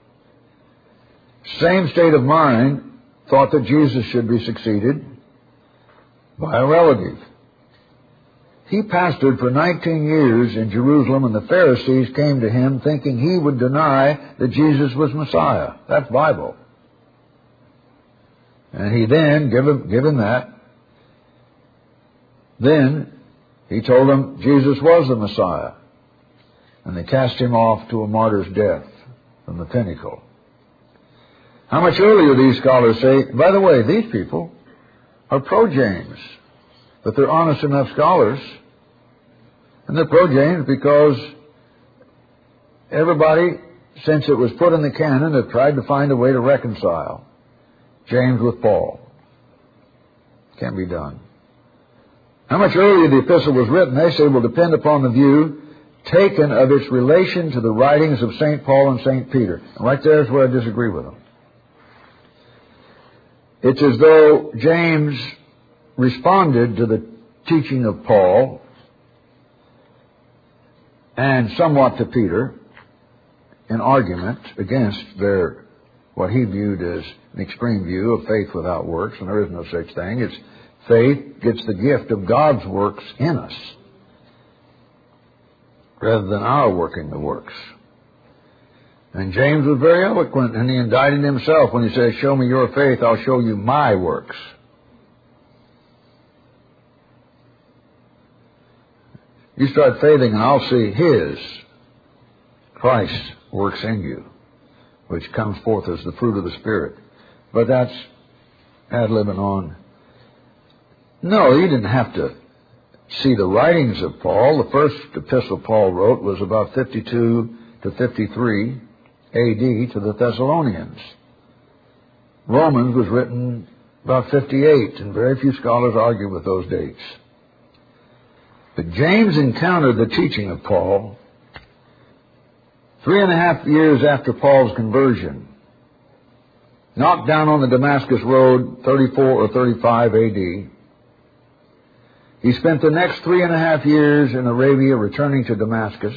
Same state of mind thought that Jesus should be succeeded by a relative. He pastored for nineteen years in Jerusalem, and the Pharisees came to him thinking he would deny that Jesus was Messiah. That's Bible. And he then, give him, give him that, then he told them Jesus was the Messiah. And they cast him off to a martyr's death from the pinnacle. How much earlier these scholars say, by the way, these people are pro-James, but they're honest enough scholars, and they're pro-James because everybody, since it was put in the canon, have tried to find a way to reconcile James with Paul. Can't be done. How much earlier the epistle was written, they say, will depend upon the view taken of its relation to the writings of Saint Paul and Saint Peter. And right there is where I disagree with them. It's as though James responded to the teaching of Paul and somewhat to Peter in argument against their, what he viewed as an extreme view of faith without works, and there is no such thing. It's faith gets the gift of God's works in us, rather than our working the works. And James was very eloquent, and he indicted himself when he says, show me your faith, I'll show you my works. You start faithing, and I'll see his, Christ's works in you, which comes forth as the fruit of the Spirit. But that's ad-libbing on. No, he didn't have to see the writings of Paul. The first epistle Paul wrote was about fifty-two to fifty-three A D to the Thessalonians. Romans was written about fifty-eight, and very few scholars argue with those dates. But James encountered the teaching of Paul three and a half years after Paul's conversion. Knocked down on the Damascus Road, thirty-four or thirty-five A D. He spent the next three and a half years in Arabia, returning to Damascus.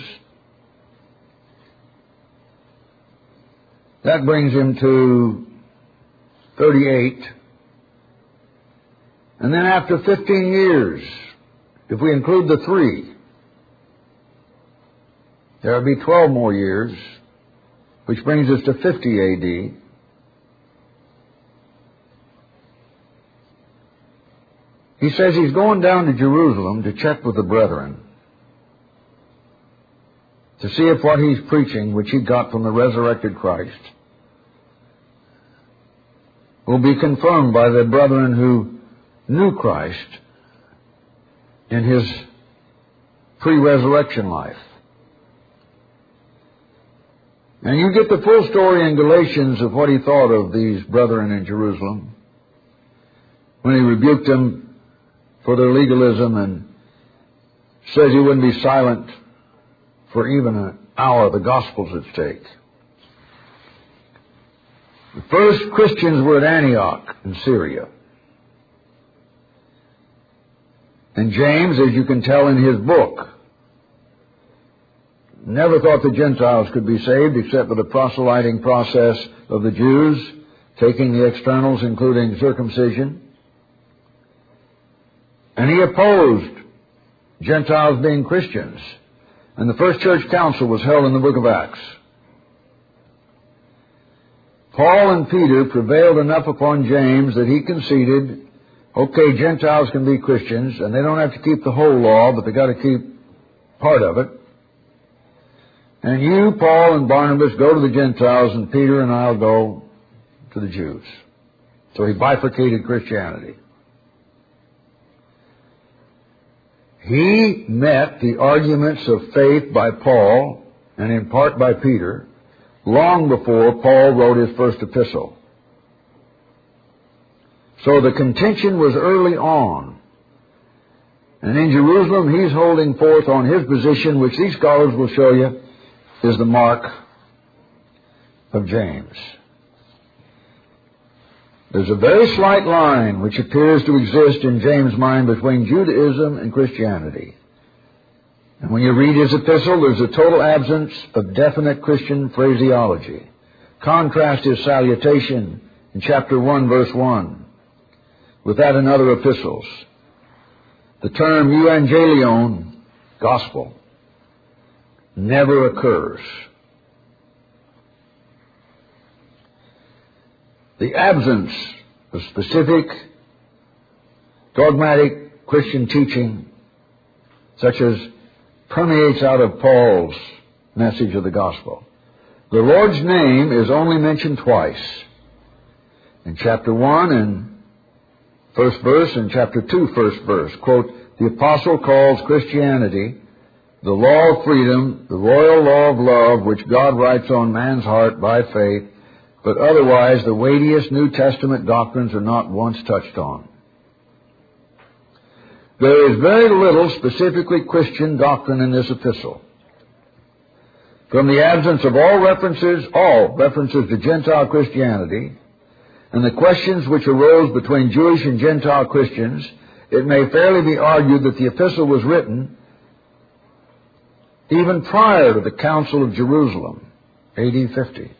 That brings him to thirty-eight. And then after fifteen years, if we include the three, there will be twelve more years, which brings us to fifty A D. He says he's going down to Jerusalem to check with the brethren to see if what he's preaching, which he got from the resurrected Christ, will be confirmed by the brethren who knew Christ in his pre-resurrection life. And you get the full story in Galatians of what he thought of these brethren in Jerusalem when he rebuked them for their legalism and says he wouldn't be silent for even an hour. The gospel's at stake. The first Christians were at Antioch in Syria. And James, as you can tell in his book, never thought the Gentiles could be saved except with the proselyting process of the Jews, taking the externals, including circumcision. And he opposed Gentiles being Christians. And the first church council was held in the book of Acts. Paul and Peter prevailed enough upon James that he conceded, okay, Gentiles can be Christians, and they don't have to keep the whole law, but they got to keep part of it. And you, Paul and Barnabas, go to the Gentiles, and Peter and I'll go to the Jews. So he bifurcated Christianity. He met the arguments of faith by Paul, and in part by Peter, long before Paul wrote his first epistle. So the contention was early on. And in Jerusalem, he's holding forth on his position, which these scholars will show you is the mark of James. There's a very slight line which appears to exist in James' mind between Judaism and Christianity. And when you read his epistle, there's a total absence of definite Christian phraseology. Contrast his salutation in chapter one, verse one, with that in other epistles. The term euangelion, gospel, never occurs. The absence of specific dogmatic Christian teaching, such as permeates out of Paul's message of the gospel. The Lord's name is only mentioned twice. In chapter one and first verse, and chapter two, first verse. Quote, the apostle calls Christianity the law of freedom, the royal law of love, which God writes on man's heart by faith, but otherwise the weightiest New Testament doctrines are not once touched on. There is very little specifically Christian doctrine in this epistle. From the absence of all references, all references to Gentile Christianity, and the questions which arose between Jewish and Gentile Christians, it may fairly be argued that the epistle was written even prior to the Council of Jerusalem, A D fifty.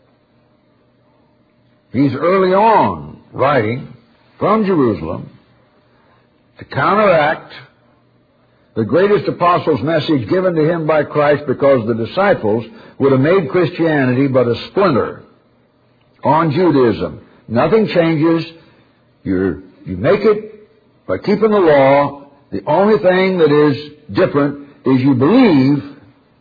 He's early on writing from Jerusalem to counteract the greatest apostle's message given to him by Christ, because the disciples would have made Christianity but a splinter on Judaism. Nothing changes. You're, you make it by keeping the law. The only thing that is different is you believe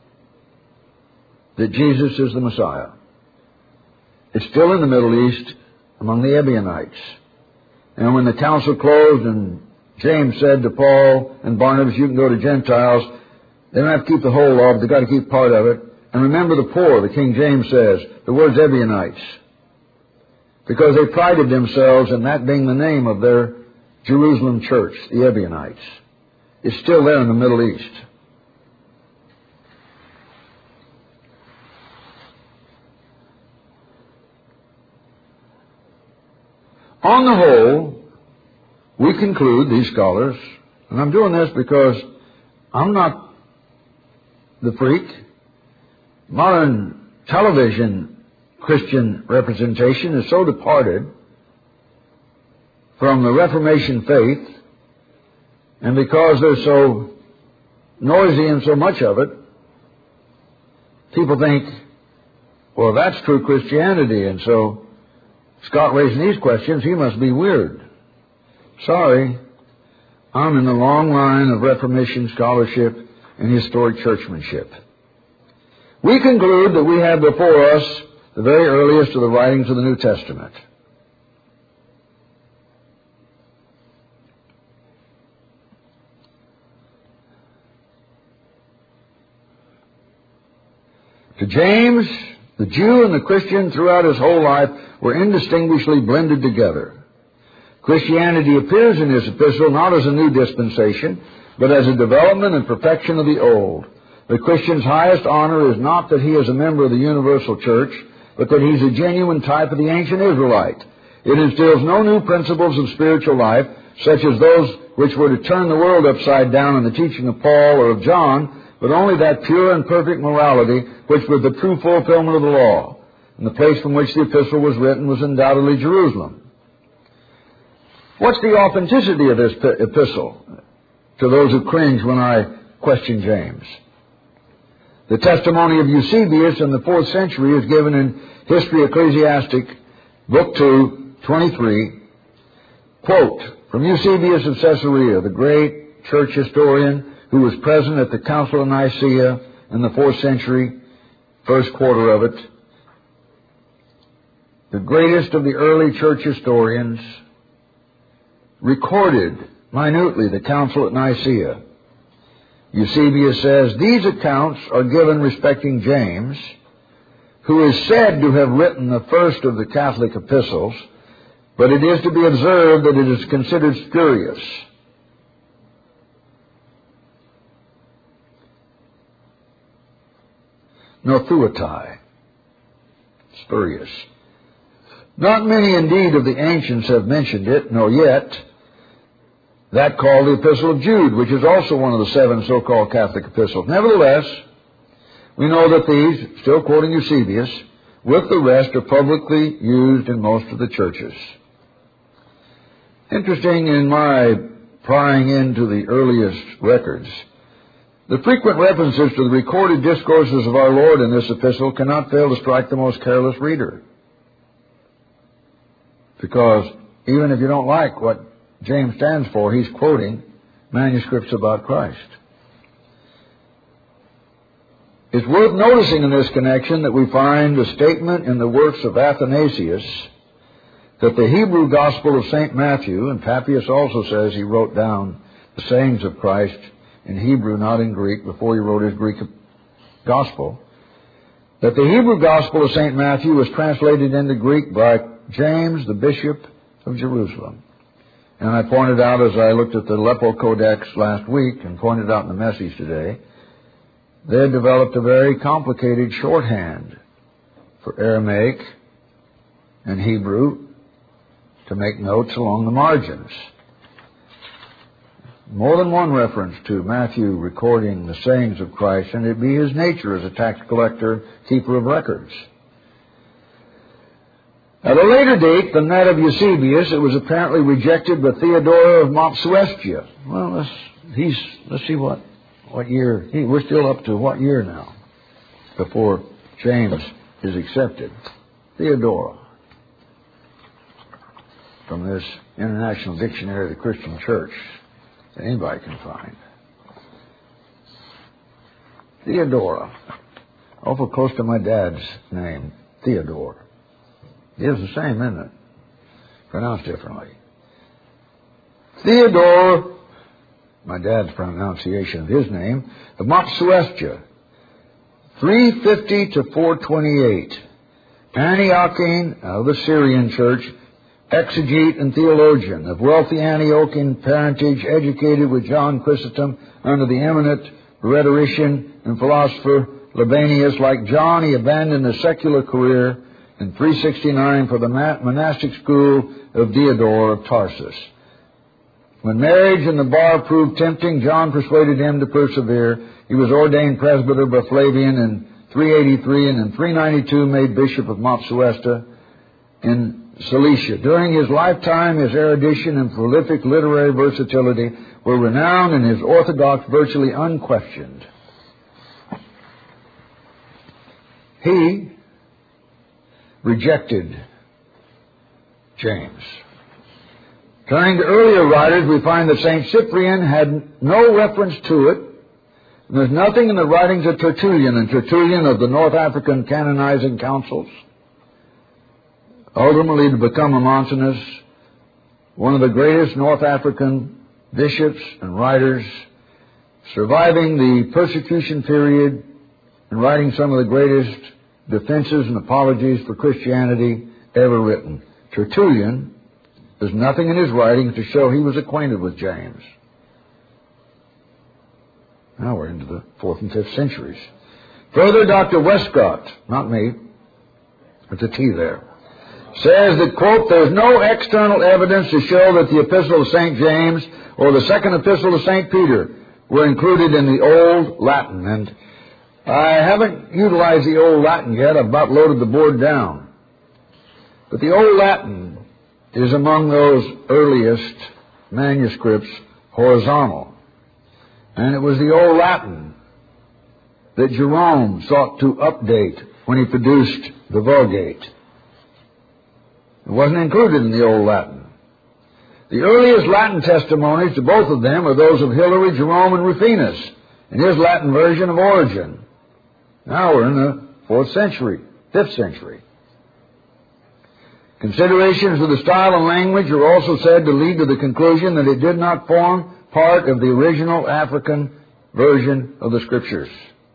that Jesus is the Messiah. It's still in the Middle East among the Ebionites. And when the council closed and James said to Paul and Barnabas, you can go to Gentiles, they don't have to keep the whole law, but they've got to keep part of it. And remember the poor, the King James says, the word's Ebionites, because they prided themselves in that being the name of their Jerusalem church, the Ebionites. It's still there in the Middle East. On the whole, we conclude, these scholars, and I'm doing this because I'm not the freak. Modern television Christian representation is so departed from the Reformation faith, and because they're so noisy in so much of it, people think, well, that's true Christianity, and so Scott raising these questions, he must be weird. Sorry, I'm in the long line of Reformation scholarship and historic churchmanship. We conclude that we have before us the very earliest of the writings of the New Testament. To James, the Jew and the Christian throughout his whole life were indistinguishably blended together. Christianity appears in this epistle not as a new dispensation, but as a development and perfection of the old. The Christian's highest honor is not that he is a member of the universal church, but that he's a genuine type of the ancient Israelite. It instills no new principles of spiritual life, such as those which were to turn the world upside down in the teaching of Paul or of John, but only that pure and perfect morality which was the true fulfillment of the law. And the place from which the epistle was written was undoubtedly Jerusalem. What's the authenticity of this epistle? to those who cringe when I question James. The testimony of Eusebius in the fourth century is given in History Ecclesiastic, Book two, twenty-three. Quote, from Eusebius of Caesarea, the great church historian who was present at the Council of Nicaea in the fourth century, first quarter of it, the greatest of the early church historians, recorded minutely the Council at Nicaea. Eusebius says, these accounts are given respecting James, who is said to have written the first of the Catholic epistles, but it is to be observed that it is considered spurious. Nothuatai, spurious. Not many indeed of the ancients have mentioned it, nor yet that called the Epistle of Jude, which is also one of the seven so-called Catholic epistles. Nevertheless, we know that these, still quoting Eusebius, with the rest are publicly used in most of the churches. Interesting in my prying into the earliest records, the frequent references to the recorded discourses of our Lord in this epistle cannot fail to strike the most careless reader. Because even if you don't like what James stands for, he's quoting manuscripts about Christ. It's worth noticing in this connection that we find a statement in the works of Athanasius that the Hebrew Gospel of Saint Matthew, and Papias also says he wrote down the sayings of Christ in Hebrew, not in Greek, before he wrote his Greek Gospel, that the Hebrew Gospel of Saint Matthew was translated into Greek by James, the Bishop of Jerusalem. And I pointed out as I looked at the Aleppo Codex last week and pointed out in the message today, they had developed a very complicated shorthand for Aramaic and Hebrew to make notes along the margins. More than one reference to Matthew recording the sayings of Christ, and it be his nature as a tax collector, keeper of records. At a later date than that of Eusebius, it was apparently rejected by Theodora of Mopsuestia. Well, let's, he's, let's see what, what year. He, we're still up to what year now before James is accepted. Theodora, from this International Dictionary of the Christian Church that anybody can find. Theodora, awful close to my dad's name, Theodore. It is the same, isn't it? Pronounced differently. Theodore, my dad's pronunciation of his name, of Mopsuestia, three fifty to four twenty-eight. Antiochene of the Syrian Church, exegete and theologian, of wealthy Antiochian parentage, educated with John Chrysostom under the eminent rhetorician and philosopher Libanius. Like John, he abandoned a secular career in three sixty-nine for the monastic school of Diodore of Tarsus. When marriage and the bar proved tempting, John persuaded him to persevere. He was ordained presbyter by Flavian in three eighty-three and in three ninety-two made bishop of Mopsuestia in Cilicia. During his lifetime, his erudition and prolific literary versatility were renowned and his orthodox virtually unquestioned. He rejected James. Turning to earlier writers, we find that Saint Cyprian had no reference to it. And there's nothing in the writings of Tertullian, and Tertullian of the North African canonizing councils, ultimately to become a Montanus, one of the greatest North African bishops and writers, surviving the persecution period and writing some of the greatest defenses and apologies for Christianity ever written. Tertullian, there's nothing in his writings to show he was acquainted with James. Now we're into the fourth and fifth centuries. Further, Doctor Westcott, not me, with the T there, says that, quote, there's no external evidence to show that the epistle of Saint James or the second epistle of Saint Peter were included in the Old Latin. And I haven't utilized the Old Latin yet. I've about loaded the board down. But the Old Latin is among those earliest manuscripts horizontal. And it was the Old Latin that Jerome sought to update when he produced the Vulgate. It wasn't included in the Old Latin. The earliest Latin testimonies to both of them are those of Hilary, Jerome, and Rufinus in his Latin version of Origen. Now we're in the fourth century, fifth century. Considerations of the style and language are also said to lead to the conclusion that it did not form part of the original African version of the Scriptures.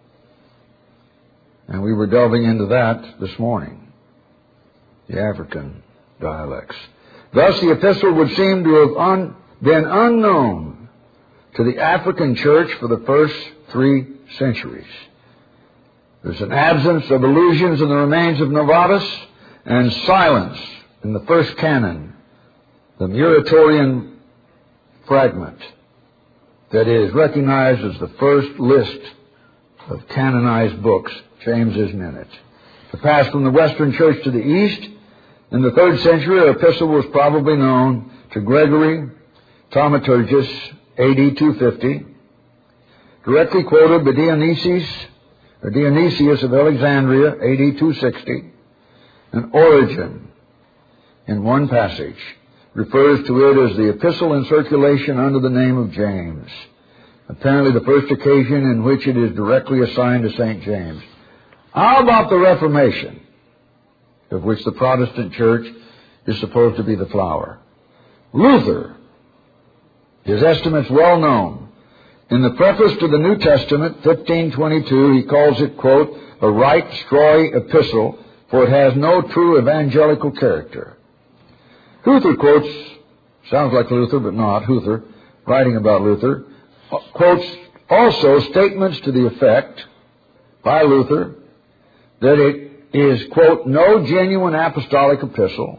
And we were delving into that this morning, the African dialects. Thus, the epistle would seem to have un- been unknown to the African church for the first three centuries. There's an absence of allusions in the remains of Novatus and silence in the first canon, the Muratorian fragment that is recognized as the first list of canonized books. James isn't in it. To pass from the Western Church to the East, in the third century, the epistle was probably known to Gregory Thaumaturgus, A D two fifty, directly quoted by Dionysius, or Dionysius of Alexandria, A D two sixty, and Origen, in one passage, refers to it as the epistle in circulation under the name of James, apparently the first occasion in which it is directly assigned to Saint James. How about the Reformation, of which the Protestant church is supposed to be the flower? Luther, his estimate's well known. In the preface to the New Testament, fifteen twenty-two, he calls it, quote, a right strawy epistle, for it has no true evangelical character. Luther quotes, sounds like Luther, but not, Luther, writing about Luther, quotes also statements to the effect by Luther that it is, quote, no genuine apostolic epistle,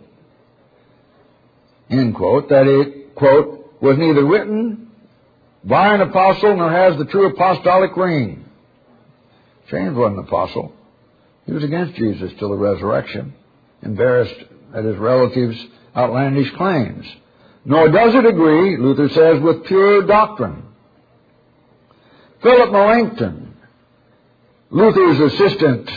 end quote, that it, quote, was neither written by an apostle nor has the true apostolic ring. James wasn't an apostle. He was against Jesus till the resurrection, embarrassed at his relatives' outlandish claims. Nor does it agree, Luther says, with pure doctrine. Philip Melanchthon, Luther's assistant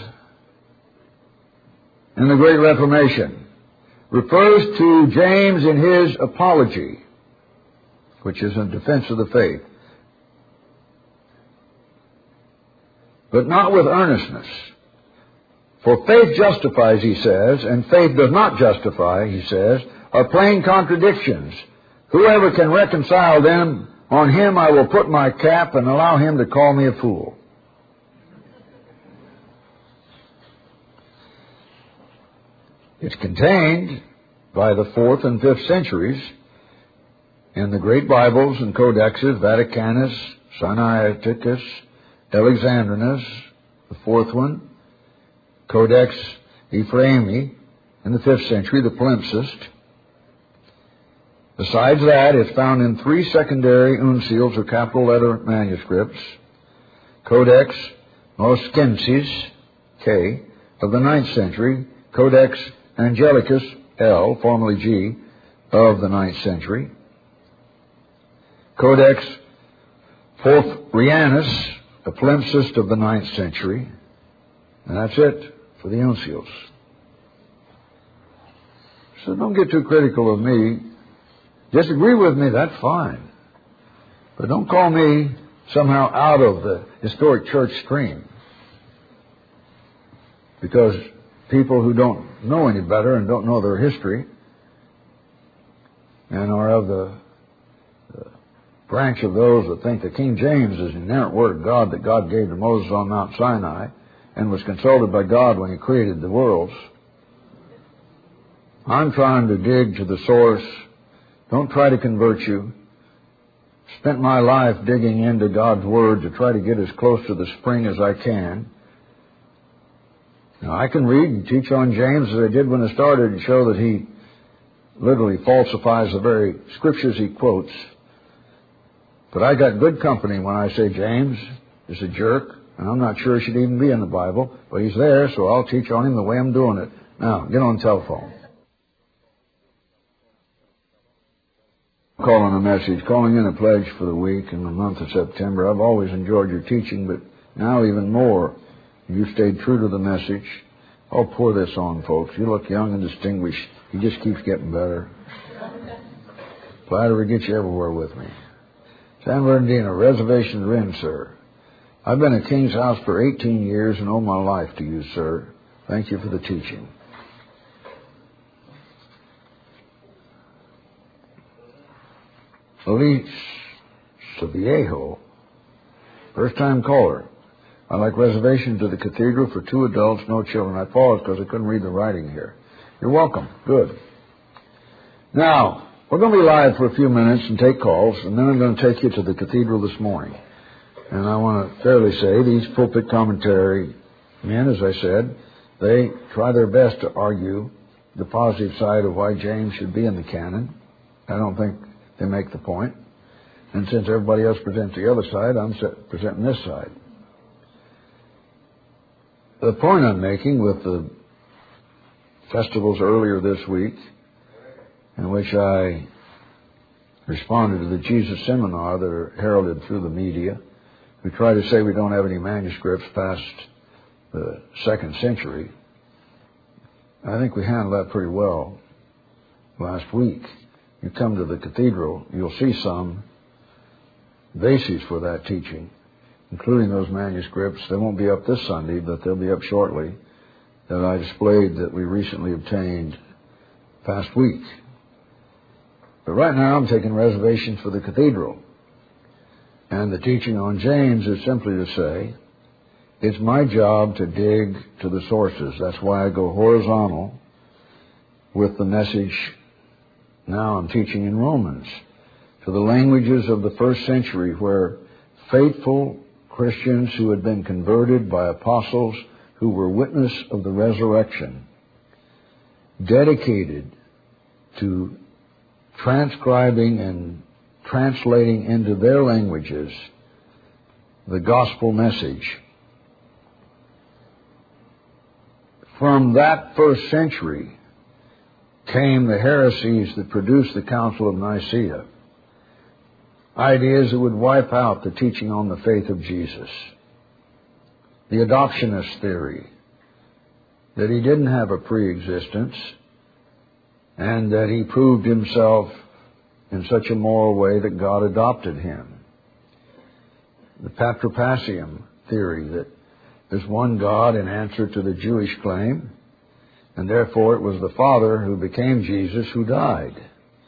in the Great Reformation, refers to James in his Apology, which is in defense of the faith, but not with earnestness. For faith justifies, he says, and faith does not justify, he says, are plain contradictions. Whoever can reconcile them, on him I will put my cap and allow him to call me a fool. It's contained by the fourth and fifth centuries in the great Bibles and codexes, Vaticanus, Sinaiticus, Alexandrinus, the fourth one, Codex Ephraemi, in the fifth century, the Palimpsest. Besides that, it's found in three secondary uncials or capital letter manuscripts, Codex Moscensis, K, of the ninth century, Codex Angelicus, L, formerly G, of the ninth century, Codex Porphyrianus, a palimpsest of the ninth century, and that's it for the uncials. So don't get too critical of me. Disagree with me, that's fine. But don't call me somehow out of the historic church stream. Because people who don't know any better and don't know their history and are of the, the branch of those that think that King James is the inerrant word of God that God gave to Moses on Mount Sinai and was consulted by God when he created the worlds. I'm trying to dig to the source. Don't try to convert you. Spent my life digging into God's Word to try to get as close to the spring as I can. Now, I can read and teach on James as I did when I started and show that he literally falsifies the very scriptures he quotes. But I got good company when I say James is a jerk, and I'm not sure he should even be in the Bible, but he's there, so I'll teach on him the way I'm doing it. Now, get on the telephone. Calling a message, calling in a pledge for the week in the month of September. I've always enjoyed your teaching, but now even more. You stayed true to the message. I'll pour this on, folks. You look young and distinguished. He just keeps getting better. Glad to get you everywhere with me. San Bernardino, Reservations Inn, sir. I've been at King's House for eighteen years and owe my life to you, sir. Thank you for the teaching. Elise Sabiejo, first-time caller. I'd like reservation to the cathedral for two adults, no children. I paused because I couldn't read the writing here. You're welcome. Good. Now, we're going to be live for a few minutes and take calls, and then I'm going to take you to the cathedral this morning. And I want to fairly say these pulpit commentary men, as I said, they try their best to argue the positive side of why James should be in the canon. I don't think they make the point. And since everybody else presents the other side, I'm presenting this side. The point I'm making with the festivals earlier this week, in which I responded to the Jesus seminar that are heralded through the media, we try to say we don't have any manuscripts past the second century. I think we handled that pretty well last week. You come to the cathedral, you'll see some bases for that teaching, including those manuscripts. They won't be up this Sunday, but they'll be up shortly, that I displayed that we recently obtained past week. But right now I'm taking reservations for the cathedral. And the teaching on James is simply to say, it's my job to dig to the sources. That's why I go horizontal with the message. Now I'm teaching in Romans, to the languages of the first century where faithful Christians who had been converted by apostles who were witness of the resurrection, dedicated to transcribing and translating into their languages the gospel message. From that first century came the heresies that produced the Council of Nicaea. Ideas that would wipe out the teaching on the faith of Jesus. The adoptionist theory, that he didn't have a pre-existence and that he proved himself in such a moral way that God adopted him. The patripassium theory, that there's one God in answer to the Jewish claim, and therefore it was the Father who became Jesus who died.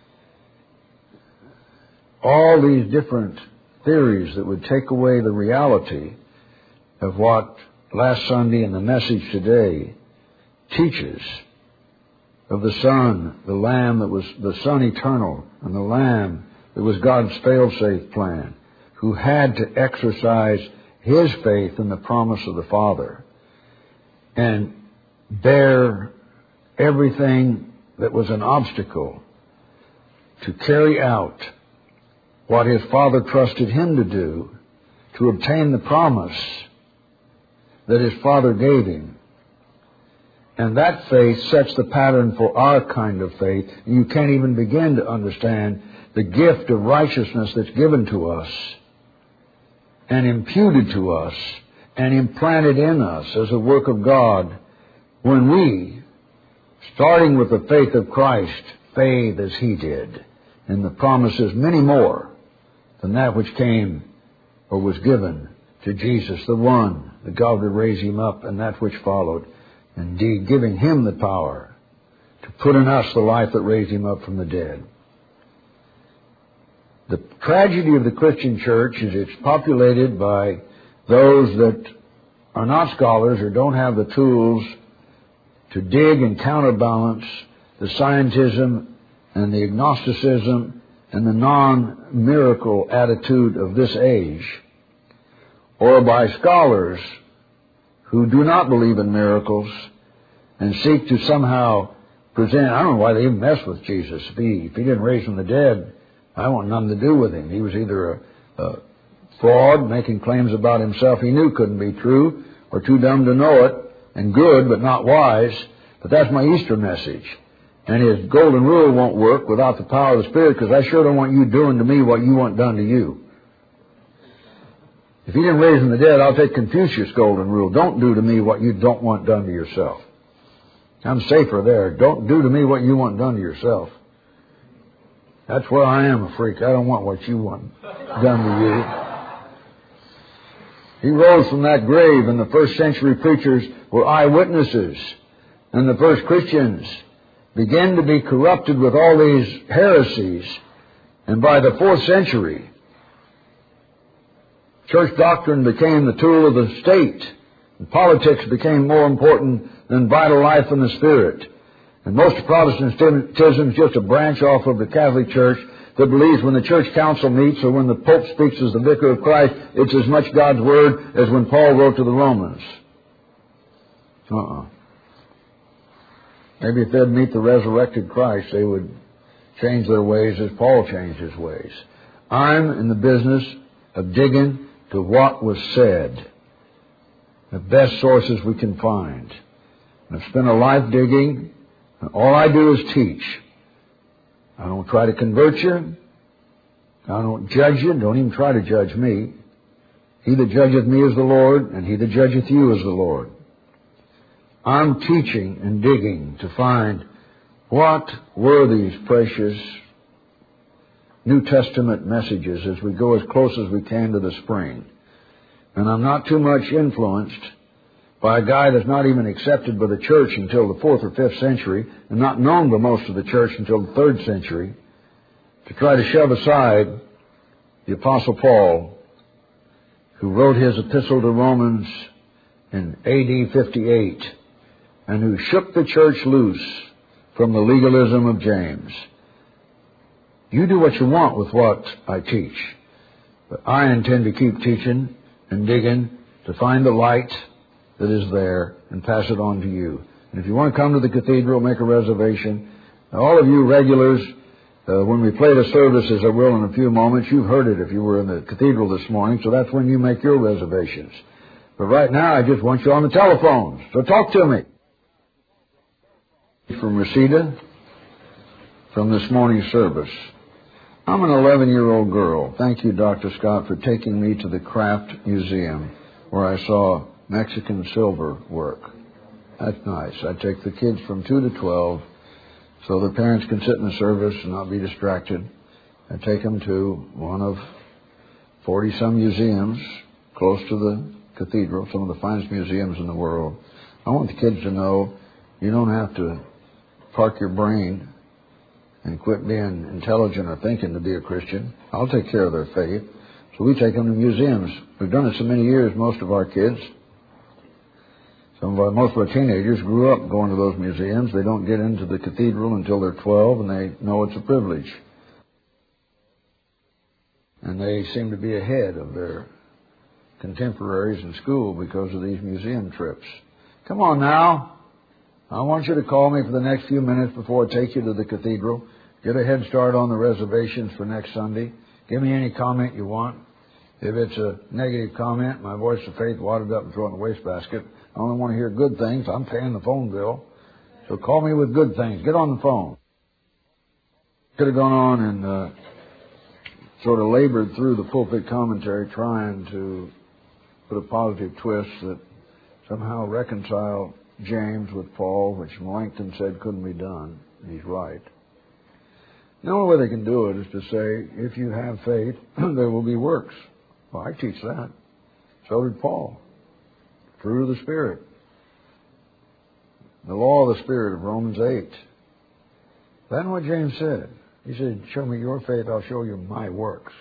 All these different theories that would take away the reality of what last Sunday and the message today teaches of the Son, the Lamb that was the Son eternal, and the Lamb that was God's fail-safe plan, who had to exercise His faith in the promise of the Father and bear everything that was an obstacle to carry out what His Father trusted Him to do to obtain the promise that His Father gave Him. And that faith sets the pattern for our kind of faith. You can't even begin to understand the gift of righteousness that's given to us and imputed to us and implanted in us as a work of God when we, starting with the faith of Christ, faith as He did, and the promises many more than that which came or was given to Jesus, the one that God would raise Him up, and that which followed. Indeed, giving Him the power to put in us the life that raised Him up from the dead. The tragedy of the Christian church is it's populated by those that are not scholars or don't have the tools to dig and counterbalance the scientism and the agnosticism and the non-miracle attitude of this age, or by scholars who do not believe in miracles and seek to somehow present, I don't know why they even mess with Jesus. If he, if he didn't raise from the dead, I want nothing to do with Him. He was either a, a fraud, making claims about Himself he knew couldn't be true, or too dumb to know it, and good but not wise. But that's my Easter message. And his golden rule won't work without the power of the Spirit, because I sure don't want you doing to me what you want done to you. If he didn't raise from the dead, I'll take Confucius' golden rule. Don't do to me what you don't want done to yourself. I'm safer there. Don't do to me what you want done to yourself. That's where I am a freak. I don't want what you want done to you. He rose from that grave, and the first century preachers were eyewitnesses. And the first Christians began to be corrupted with all these heresies. And by the fourth century, church doctrine became the tool of the state. And politics became more important than vital life in the Spirit. And most Protestantism is just a branch off of the Catholic Church that believes when the church council meets or when the Pope speaks as the Vicar of Christ, it's as much God's Word as when Paul wrote to the Romans. Uh-uh. Maybe if they'd meet the resurrected Christ, they would change their ways as Paul changed his ways. I'm in the business of digging to what was said, the best sources we can find. And I've spent a life digging, and all I do is teach. I don't try to convert you. I don't judge you. Don't even try to judge me. He that judgeth me is the Lord, and he that judgeth you is the Lord. I'm teaching and digging to find what were these precious New Testament messages as we go as close as we can to the spring. And I'm not too much influenced by a guy that's not even accepted by the church until the fourth or fifth century and not known by most of the church until the third century to try to shove aside the Apostle Paul, who wrote his epistle to Romans in A D fifty-eight and who shook the church loose from the legalism of James. You do what you want with what I teach, but I intend to keep teaching and digging to find the light that is there and pass it on to you. And if you want to come to the cathedral, make a reservation. Now, all of you regulars, uh, when we play the services, I will in a few moments, you've heard it if you were in the cathedral this morning, so that's when you make your reservations. But right now, I just want you on the telephones, so talk to me. From Reseda, from this morning's service. I'm an eleven-year-old girl. Thank you, Doctor Scott, for taking me to the Craft Museum, where I saw Mexican silver work. That's nice. I take the kids from two to twelve so their parents can sit in the service and not be distracted. I take them to one of forty-some museums close to the cathedral, some of the finest museums in the world. I want the kids to know you don't have to park your brain and quit being intelligent or thinking to be a Christian. I'll take care of their faith. So we take them to museums. We've done it so many years, most of our kids. Some of our, most of our teenagers grew up going to those museums. They don't get into the cathedral until they're twelve, and they know it's a privilege. And they seem to be ahead of their contemporaries in school because of these museum trips. Come on now. I want you to call me for the next few minutes before I take you to the cathedral. Get a head start on the reservations for next Sunday. Give me any comment you want. If it's a negative comment, my voice of faith wadded up and throw it in the wastebasket. I only want to hear good things. I'm paying the phone bill. So call me with good things. Get on the phone. Could have gone on and uh, sort of labored through the pulpit commentary trying to put a positive twist that somehow reconcile James with Paul, which Melanchthon said couldn't be done. He's right. The only way they can do it is to say, if you have faith, there will be works. Well, I teach that. So did Paul. Fruit of the Spirit. The law of the Spirit of Romans eight. That's what James said. He said, show me your faith, I'll show you my works.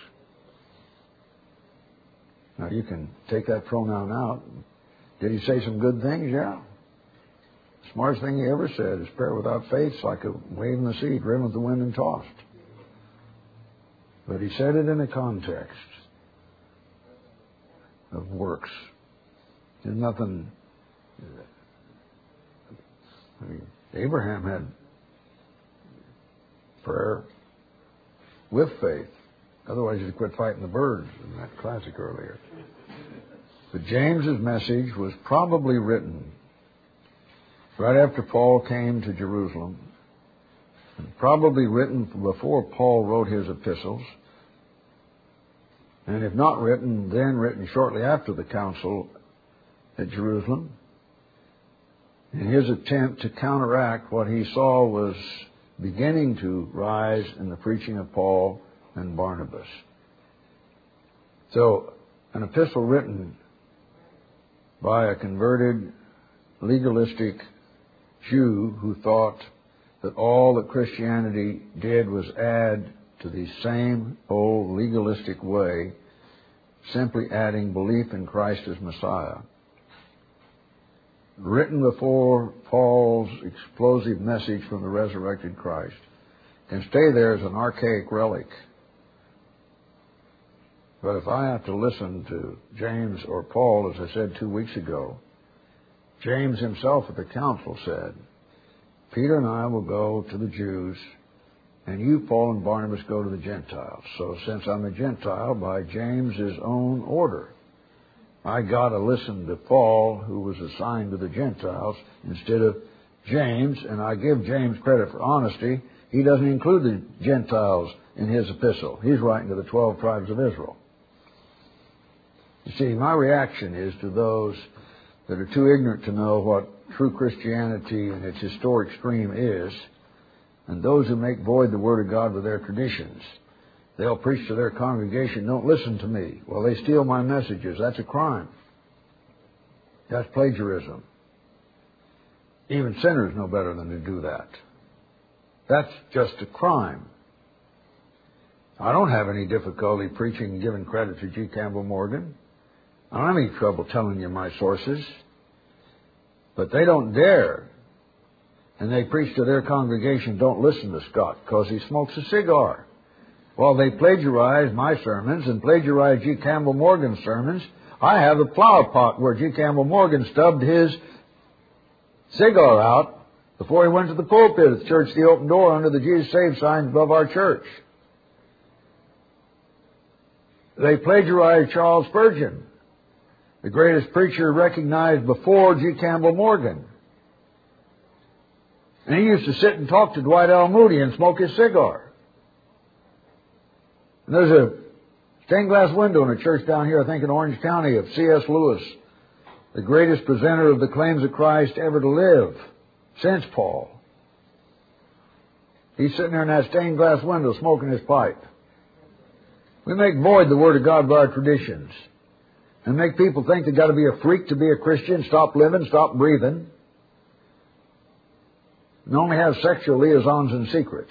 Now, you can take that pronoun out. Did he say some good things? Yeah. The smartest thing he ever said is prayer without faith is like a wave in the sea, driven with the wind and tossed. But he said it in a context of works. There's nothing... I mean, Abraham had prayer with faith. Otherwise he'd quit fighting the birds in that classic earlier. But James's message was probably written right after Paul came to Jerusalem probably written before Paul wrote his epistles, and if not written, then written shortly after the council at Jerusalem, in his attempt to counteract what he saw was beginning to rise in the preaching of Paul and Barnabas. So, an epistle written by a converted, legalistic Jew who thought that all that Christianity did was add to the same old legalistic way, simply adding belief in Christ as Messiah. Written before Paul's explosive message from the resurrected Christ, can stay there as an archaic relic. But if I have to listen to James or Paul, as I said two weeks ago, James himself at the council said, Peter and I will go to the Jews, and you, Paul and Barnabas, go to the Gentiles. So since I'm a Gentile, by James's own order, I got to listen to Paul, who was assigned to the Gentiles, instead of James, and I give James credit for honesty. He doesn't include the Gentiles in his epistle. He's writing to the twelve tribes of Israel. You see, my reaction is to those that are too ignorant to know what true Christianity in its historic stream is, and those who make void the Word of God with their traditions. They'll preach to their congregation, don't listen to me. Well, they steal my messages. That's a crime. That's plagiarism. Even sinners know better than to do that. That's just a crime. I don't have any difficulty preaching and giving credit to G. Campbell Morgan. I don't have any trouble telling you my sources. But they don't dare. And they preach to their congregation, don't listen to Scott because he smokes a cigar. Well, they plagiarize my sermons and plagiarize G. Campbell Morgan's sermons. I have the flower pot where G. Campbell Morgan stubbed his cigar out before he went to the pulpit at the church, the open door, under the Jesus Save sign above our church. They plagiarized Charles Spurgeon, the greatest preacher recognized before G. Campbell Morgan. And he used to sit and talk to Dwight L. Moody and smoke his cigar. And there's a stained glass window in a church down here, I think in Orange County, of C S Lewis, the greatest presenter of the claims of Christ ever to live since Paul. He's sitting there in that stained glass window smoking his pipe. We make void the Word of God by our traditions and make people think they've got to be a freak to be a Christian, stop living, stop breathing, and only have sexual liaisons in secret.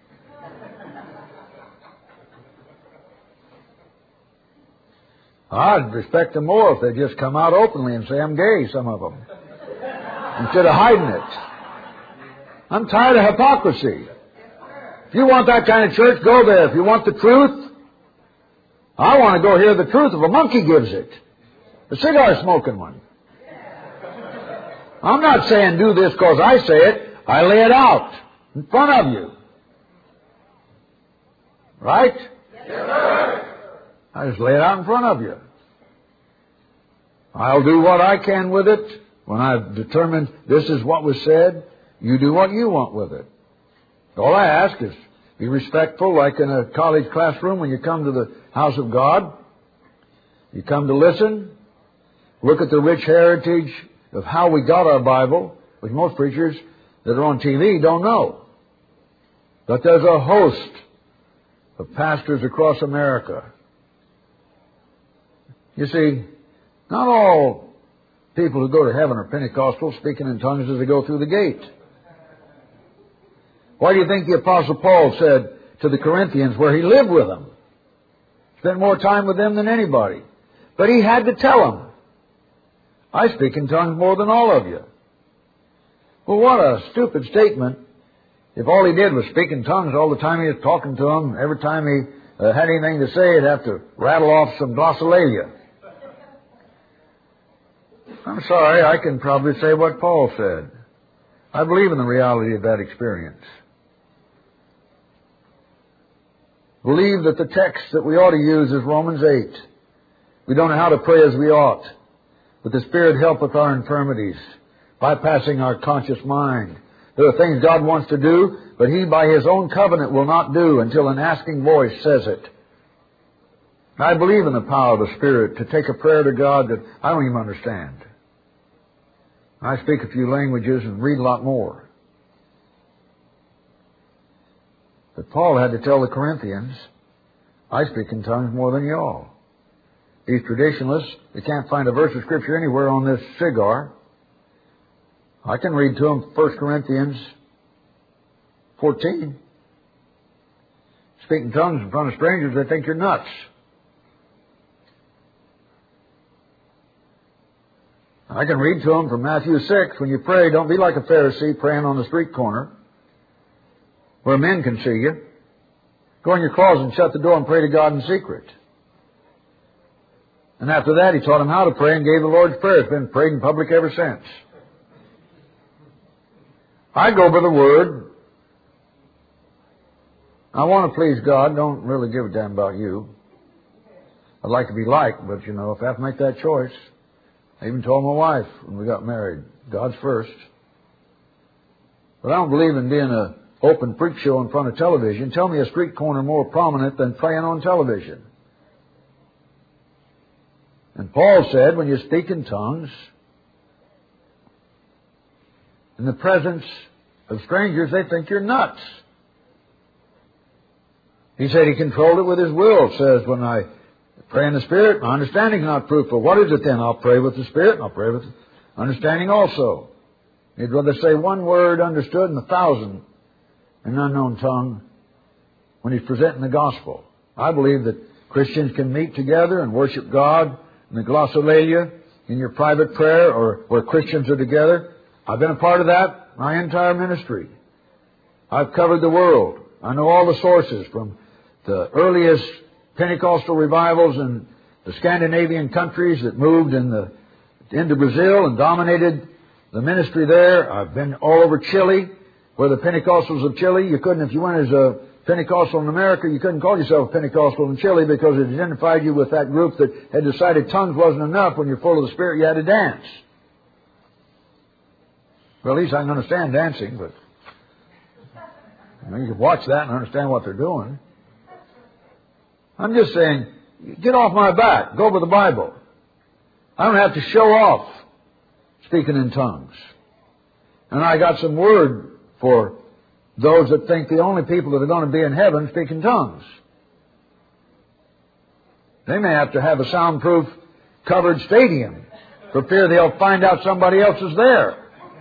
I'd respect them more if they just come out openly and say, I'm gay, some of them, instead of hiding it. I'm tired of hypocrisy. If you want that kind of church, go there. If you want the truth, I want to go hear the truth if a monkey gives it. A cigar-smoking one. I'm not saying do this because I say it. I lay it out in front of you. Right? Yes, sir. I just lay it out in front of you. I'll do what I can with it. When I've determined this is what was said, you do what you want with it. All I ask is be respectful, like in a college classroom when you come to the house of God. You come to listen. Look at the rich heritage of how we got our Bible, which most preachers that are on T V don't know. But there's a host of pastors across America. You see, not all people who go to heaven are Pentecostal, speaking in tongues as they go through the gate. Why do you think the Apostle Paul said to the Corinthians, where he lived with them, spent more time with them than anybody, but he had to tell them, I speak in tongues more than all of you. Well, what a stupid statement. If all he did was speak in tongues all the time he was talking to them, every time he uh, had anything to say, he'd have to rattle off some glossolalia. I'm sorry, I can probably say what Paul said. I believe in the reality of that experience. Believe that the text that we ought to use is Romans eight. We don't know how to pray as we ought, but the Spirit helpeth our infirmities, bypassing our conscious mind, There are things God wants to do, but He by His own covenant will not do until an asking voice says it. I believe in the power of the Spirit to take a prayer to God that I don't even understand. I speak a few languages and read a lot more. But Paul had to tell the Corinthians, I speak in tongues more than you all. These traditionalists, they can't find a verse of Scripture anywhere on this cigar. I can read to them First Corinthians fourteen. Speaking tongues in front of strangers, they think you're nuts. I can read to them from Matthew six, when you pray, don't be like a Pharisee praying on the street corner where men can see you. Go in your closet and shut the door and pray to God in secret. And after that, he taught them how to pray and gave the Lord's Prayer. It's been prayed in public ever since. I go by the Word. I want to please God. Don't really give a damn about you. I'd like to be liked, but, you know, if I have to make that choice. I even told my wife when we got married, God's first. But I don't believe in being an open freak show in front of television. Tell me a street corner more prominent than playing on television. And Paul said, when you speak in tongues, in the presence of strangers, they think you're nuts. He said he controlled it with his will. It says, when I pray in the Spirit, my understanding is not fruitful. What is it then? I'll pray with the Spirit, and I'll pray with understanding also. He'd rather say one word understood and a thousand in an unknown tongue when he's presenting the gospel. I believe that Christians can meet together and worship God in the glossolalia, in your private prayer, or where Christians are together. I've been a part of that my entire ministry. I've covered the world. I know all the sources from the earliest Pentecostal revivals in the Scandinavian countries that moved in the, into Brazil and dominated the ministry there. I've been all over Chile, where the Pentecostals of Chile, you couldn't, if you went as a Pentecostal in America, you couldn't call yourself a Pentecostal in Chile because it identified you with that group that had decided tongues wasn't enough. When you're full of the Spirit, you had to dance. Well, at least I can understand dancing, but you know, you can watch that and understand what they're doing. I'm just saying, get off my back. Go with the Bible. I don't have to show off speaking in tongues. And I got some word for those that think the only people that are going to be in heaven speak in tongues. They may have to have a soundproof covered stadium for fear they'll find out somebody else is there.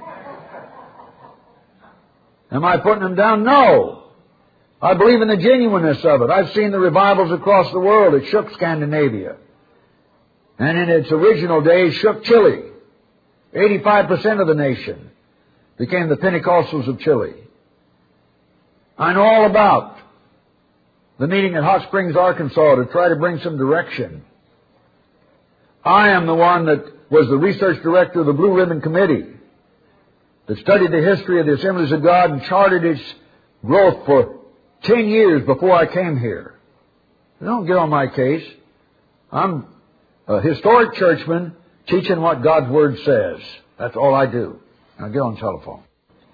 Am I putting them down? No. I believe in the genuineness of it. I've seen the revivals across the world. It shook Scandinavia. And in its original days, shook Chile. eighty-five percent of the nation became the Pentecostals of Chile. I know all about the meeting at Hot Springs, Arkansas to try to bring some direction. I am the one that was the research director of the Blue Ribbon Committee that studied the history of the Assemblies of God and charted its growth for ten years before I came here. Don't get on my case. I'm a historic churchman teaching what God's Word says. That's all I do. Now get on the telephone.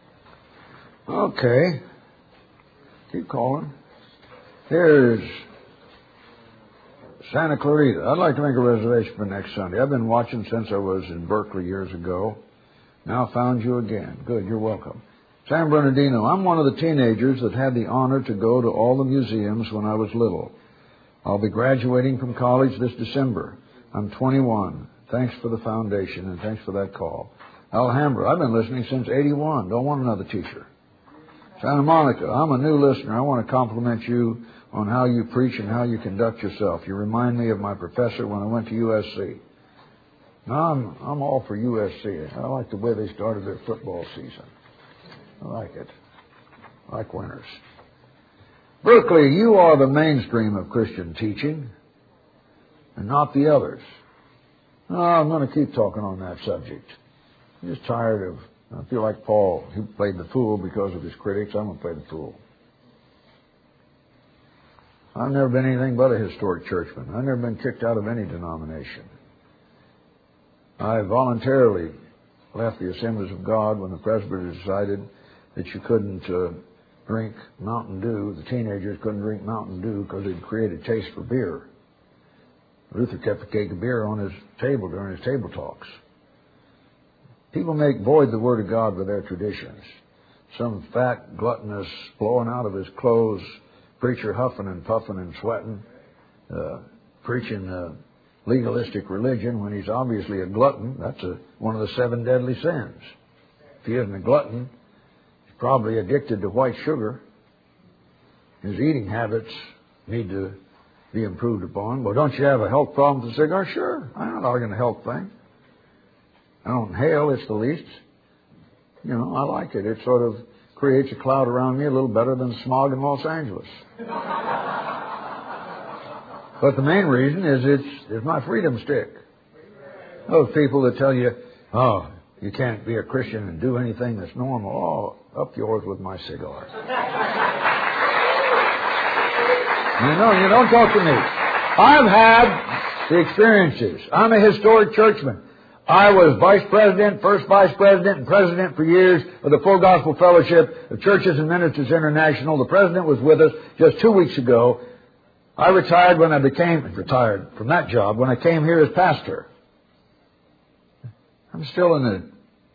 Okay. Keep calling. Here's Santa Clarita. I'd like to make a reservation for next Sunday. I've been watching since I was in Berkeley years ago. Now found you again. Good, you're welcome. San Bernardino. I'm one of the teenagers that had the honor to go to all the museums when I was little. I'll be graduating from college this December. I'm twenty-one. Thanks for the foundation and thanks for that call. Alhambra. I've been listening since eighty-one. Don't want another teacher. Santa Monica. I'm a new listener. I want to compliment you on how you preach and how you conduct yourself. You remind me of my professor when I went to U S C. Now, I'm, I'm all for U S C. I like the way they started their football season. I like it. I like winners. Berkeley, you are the mainstream of Christian teaching and not the others. No, I'm going to keep talking on that subject. I'm just tired of, I feel like Paul, he played the fool because of his critics. I'm going to play the fool. I've never been anything but a historic churchman. I've never been kicked out of any denomination. I voluntarily left the Assemblies of God when the presbyters decided that you couldn't uh, drink Mountain Dew. The teenagers couldn't drink Mountain Dew because it created a taste for beer. Luther kept a keg of beer on his table during his table talks. People make void the Word of God with their traditions. Some fat, gluttonous, blowing out of his clothes, preacher huffing and puffing and sweating, uh, preaching uh, legalistic religion when he's obviously a glutton. That's a, one of the seven deadly sins. If he isn't a glutton, he's probably addicted to white sugar. His eating habits need to be improved upon. Well, don't you have a health problem with a cigar? Sure. I'm not arguing a health thing. I don't inhale, it's the least. You know, I like it. It sort of creates a cloud around me a little better than smog in Los Angeles. But the main reason is it's, it's my freedom stick. Those people that tell you, oh, you can't be a Christian and do anything that's normal. Oh, up yours with my cigar. You know, you don't talk to me. I've had the experiences. I'm a historic churchman. I was vice president, first vice president, and president for years of the Full Gospel Fellowship of Churches and Ministers International. The president was with us just two weeks ago. I retired when I became, retired from that job when I came here as pastor. I'm still in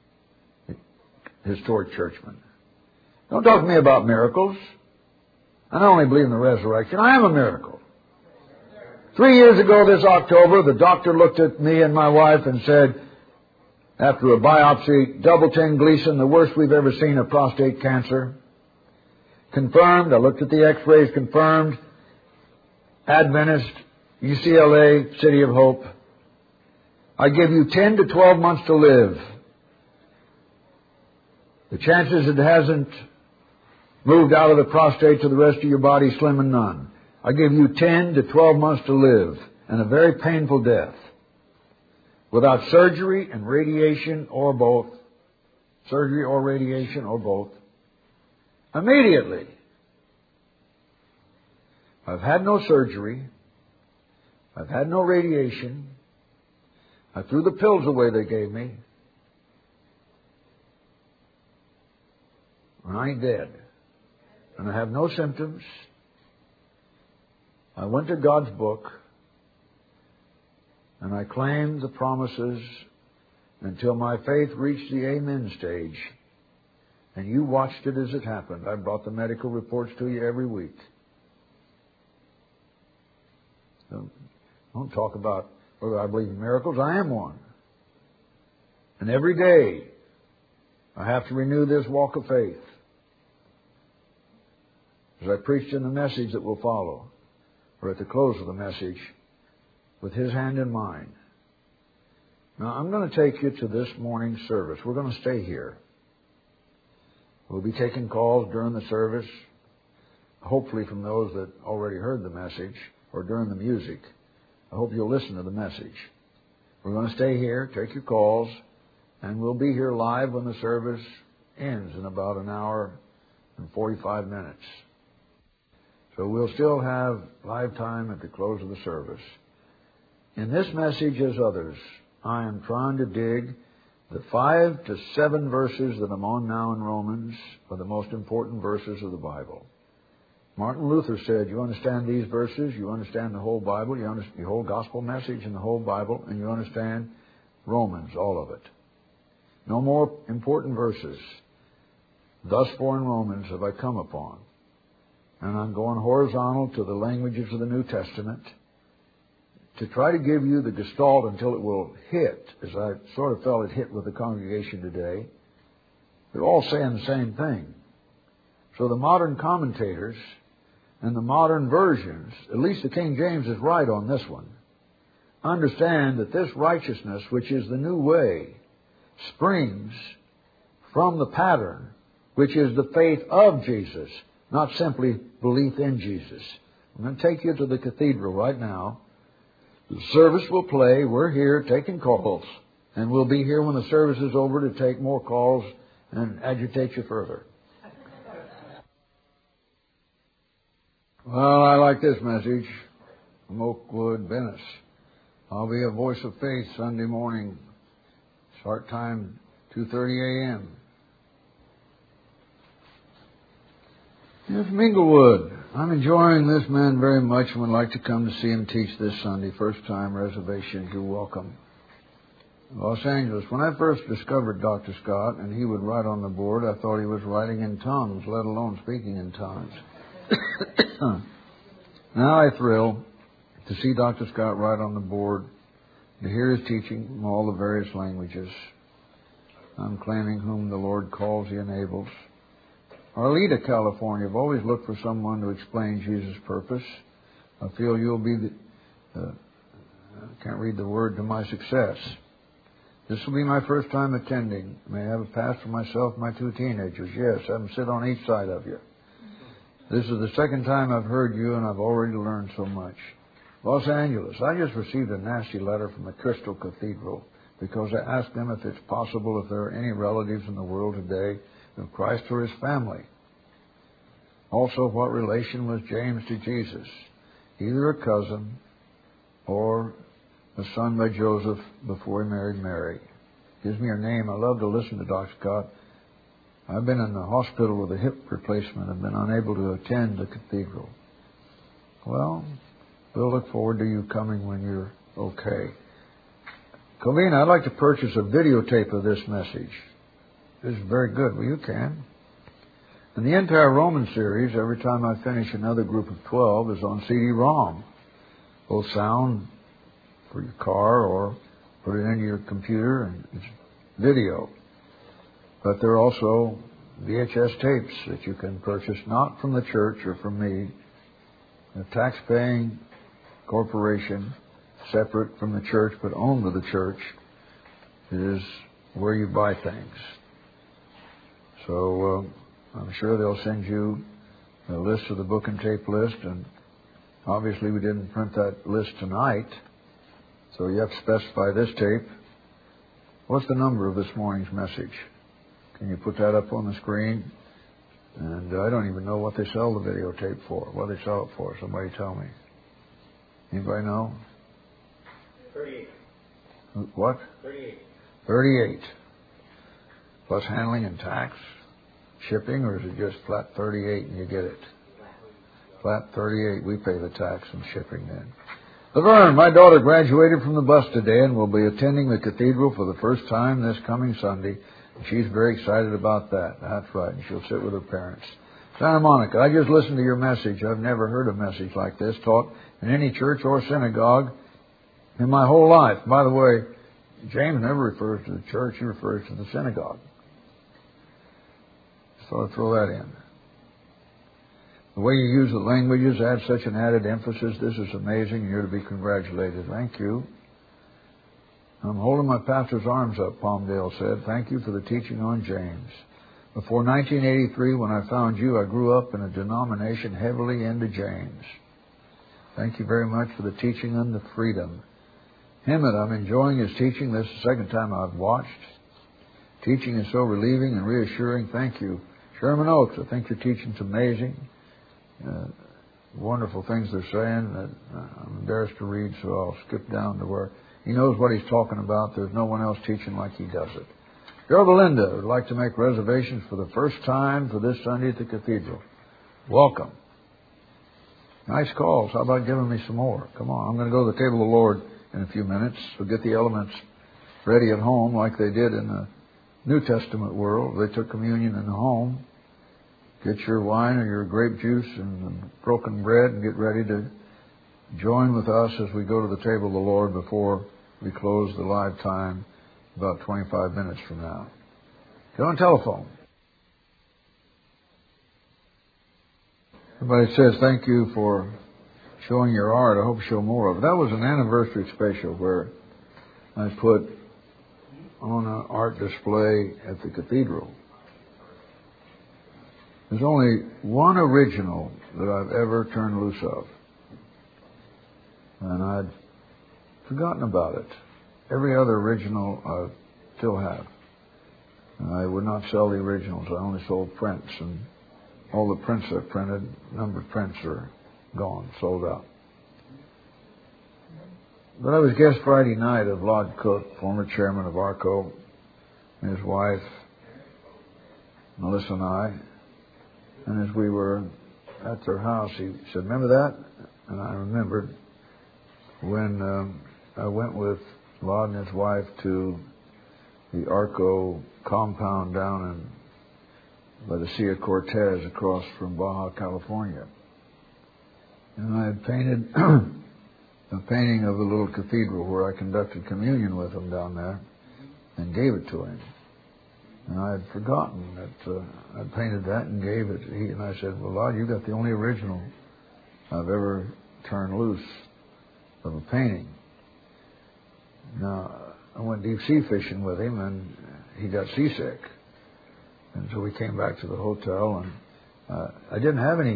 a historic churchman. Don't talk to me about miracles. I don't only believe in the resurrection. I am a miracle. Three years ago this October, the doctor looked at me and my wife and said, after a biopsy, double ten Gleason, the worst we've ever seen of prostate cancer. Confirmed. I looked at the x-rays, confirmed. Adventist, U C L A, City of Hope. I give you ten to twelve months to live. The chances it hasn't moved out of the prostate to the rest of your body, slim and none. I give you ten to twelve months to live, and a very painful death. Without surgery and radiation or both. Surgery or radiation or both. Immediately. I've had no surgery. I've had no radiation. I threw the pills away they gave me. And I ain't dead. And I have no symptoms. I went to God's book and I claimed the promises until my faith reached the amen stage. And you watched it as it happened. I brought the medical reports to you every week. So don't talk about whether I believe in miracles. I am one. And every day I have to renew this walk of faith. As I preached in the message that will follow, or at the close of the message, with His hand in mine. Now, I'm going to take you to this morning's service. We're going to stay here. We'll be taking calls during the service, hopefully from those that already heard the message, or during the music. I hope you'll listen to the message. We're going to stay here, take your calls, and we'll be here live when the service ends in about an hour and forty-five minutes. So we'll still have live time at the close of the service. In this message, as others, I am trying to dig the five to seven verses that I'm on now in Romans are the most important verses of the Bible. Martin Luther said, you understand these verses, you understand the whole Bible, you understand the whole gospel message in the whole Bible, and you understand Romans, all of it. No more important verses. Thus far in Romans have I come upon. And I'm going horizontal to the languages of the New Testament to try to give you the gestalt until it will hit, as I sort of felt it hit with the congregation today. They're all saying the same thing. So the modern commentators and the modern versions, at least the King James is right on this one, understand that this righteousness, which is the new way, springs from the pattern, which is the faith of Jesus, not simply belief in Jesus. I'm going to take you to the cathedral right now. The service will play. We're here taking calls. And we'll be here when the service is over to take more calls and agitate you further. Well, I like this message from Oakwood, Venice. I'll be a voice of faith Sunday morning. Start time two thirty a.m. Yes, from Inglewood. I'm enjoying this man very much and would like to come to see him teach this Sunday. First time reservations, you're welcome. Los Angeles. When I first discovered Doctor Scott and he would write on the board, I thought he was writing in tongues, let alone speaking in tongues. Now I thrill to see Doctor Scott write on the board, to hear his teaching from all the various languages. I'm claiming whom the Lord calls, He enables. Arleta, California. I've always looked for someone to explain Jesus' purpose. I feel you'll be the, uh, I can't read the word, to my success. This will be my first time attending. May I have a pass for myself and my two teenagers? Yes, have them sit on each side of you. This is the second time I've heard you, and I've already learned so much. Los Angeles. I just received a nasty letter from the Crystal Cathedral because I asked them if it's possible if there are any relatives in the world today of Christ or His family. Also, what relation was James to Jesus? Either a cousin or a son by Joseph before he married Mary. Gives me her name. I love to listen to Doctor Scott. I've been in the hospital with a hip replacement. I've been unable to attend the cathedral. Well, we'll look forward to you coming when you're okay. Colleen, I'd like to purchase a videotape of this message. This is very good. Well, you can. And the entire Roman series, every time I finish another group of twelve, is on C D ROM. Both sound for your car or put it into your computer, and it's video. But there are also V H S tapes that you can purchase, not from the church or from me. A tax-paying corporation, separate from the church but owned by the church, is where you buy things. So uh, I'm sure they'll send you a list of the book and tape list, and obviously we didn't print that list tonight, so you have to specify this tape. What's the number of this morning's message? Can you put that up on the screen? And I don't even know what they sell the videotape for. What do they sell it for? Somebody tell me. Anybody know? Thirty-eight. What? Thirty-eight. Thirty-eight. Plus handling and tax, shipping, or is it just flat thirty-eight and you get it? Flat thirty-eight. We pay the tax and shipping then. Laverne, my daughter graduated from the bus today and will be attending the cathedral for the first time this coming Sunday. She's very excited about that. That's right. And she'll sit with her parents. Santa Monica, I just listened to your message. I've never heard a message like this taught in any church or synagogue in my whole life. By the way, James never refers to the church. He refers to the synagogue. So I'll throw that in. The way you use the languages adds such an added emphasis. This is amazing. You're to be congratulated. Thank you. I'm holding my pastor's arms up, Palmdale said. Thank you for the teaching on James. Before nineteen eighty-three, when I found you, I grew up in a denomination heavily into James. Thank you very much for the teaching on the freedom. Hemet, I'm enjoying his teaching. This is the second time I've watched. Teaching is so relieving and reassuring. Thank you. Sherman Oaks, I think your teaching's amazing. Uh, wonderful things they're saying that I'm embarrassed to read, so I'll skip down to where he knows what he's talking about. There's no one else teaching like he does it. Joe Belinda would like to make reservations for the first time for this Sunday at the cathedral. Welcome. Nice calls. How about giving me some more? Come on. I'm going to go to the table of the Lord in a few minutes. So get the elements ready at home like they did in the New Testament world. They took communion in the home. Get your wine or your grape juice and broken bread and get ready to join with us as we go to the table of the Lord before we close the live time about twenty-five minutes from now. Get on telephone. Everybody says thank you for showing your art. I hope you show more of it. That was an anniversary special where I put on an art display at the cathedral. There's only one original that I've ever turned loose of. And I'd forgotten about it. Every other original I still have. And I would not sell the originals. I only sold prints. And all the prints I've printed, numbered prints are gone, sold out. But I was guest Friday night of Lod Cook, former chairman of ARCO, and his wife, Melissa and I. And as we were at their house, he said, "Remember that?" And I remembered when um, I went with Lod and his wife to the Arco compound down in by the Sea Cortez across from Baja, California. And I had painted a painting of the little cathedral where I conducted communion with him down there and gave it to him. And I had forgotten that uh, I painted that and gave it. He, and I said, "Well, Lord, you got the only original I've ever turned loose of a painting." Now, I went deep sea fishing with him, and he got seasick. And so we came back to the hotel, and uh, I didn't have any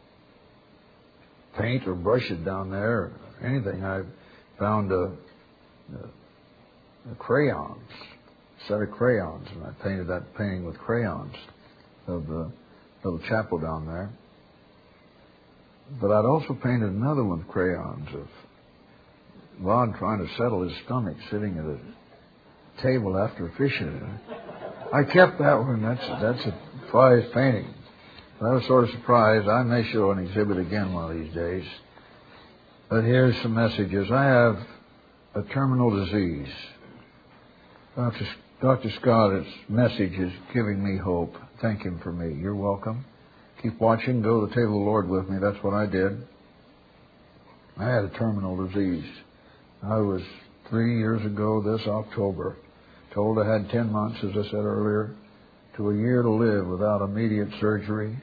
paint or brushes down there or anything. I found a, a, a crayons, a set of crayons, and I painted that painting with crayons of the little chapel down there. But I'd also painted another one with crayons of Lod trying to settle his stomach sitting at a table after fishing. I kept that one. That's that's a prize painting. I was sort of surprised. I may show an exhibit again one of these days. But here's some messages. I have a terminal disease. Doctor Doctor Scott's message is giving me hope. Thank him for me. You're welcome. Keep watching. Go to the table of the Lord with me. That's what I did. I had a terminal disease. I was three years ago this October told I had ten months, as I said earlier, to a year to live without immediate surgery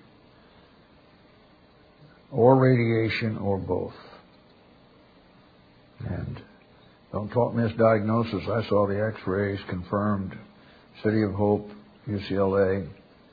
or radiation or both. And don't talk misdiagnosis. I saw the x-rays, confirmed City of Hope, U C L A,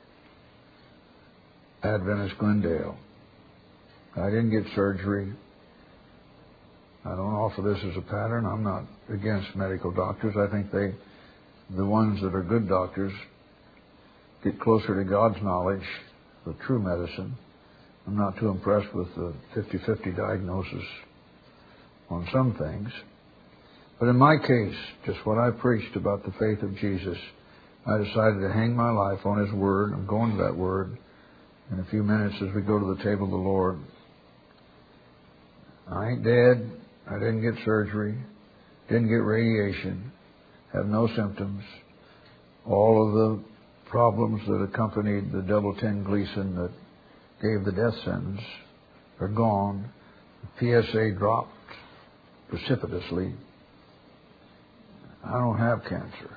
Adventist Glendale. I didn't get surgery. I don't offer this as a pattern. I'm not against medical doctors. I think they, the ones that are good doctors, get closer to God's knowledge of true medicine. I'm not too impressed with the fifty-fifty diagnosis on some things. But in my case, just what I preached about the faith of Jesus, I decided to hang my life on His Word. I'm going to that Word in a few minutes as we go to the table of the Lord. I ain't dead. I didn't get surgery. Didn't get radiation. Have no symptoms. All of the problems that accompanied the double ten Gleason that gave the death sentence are gone. The P S A dropped precipitously. I don't have cancer.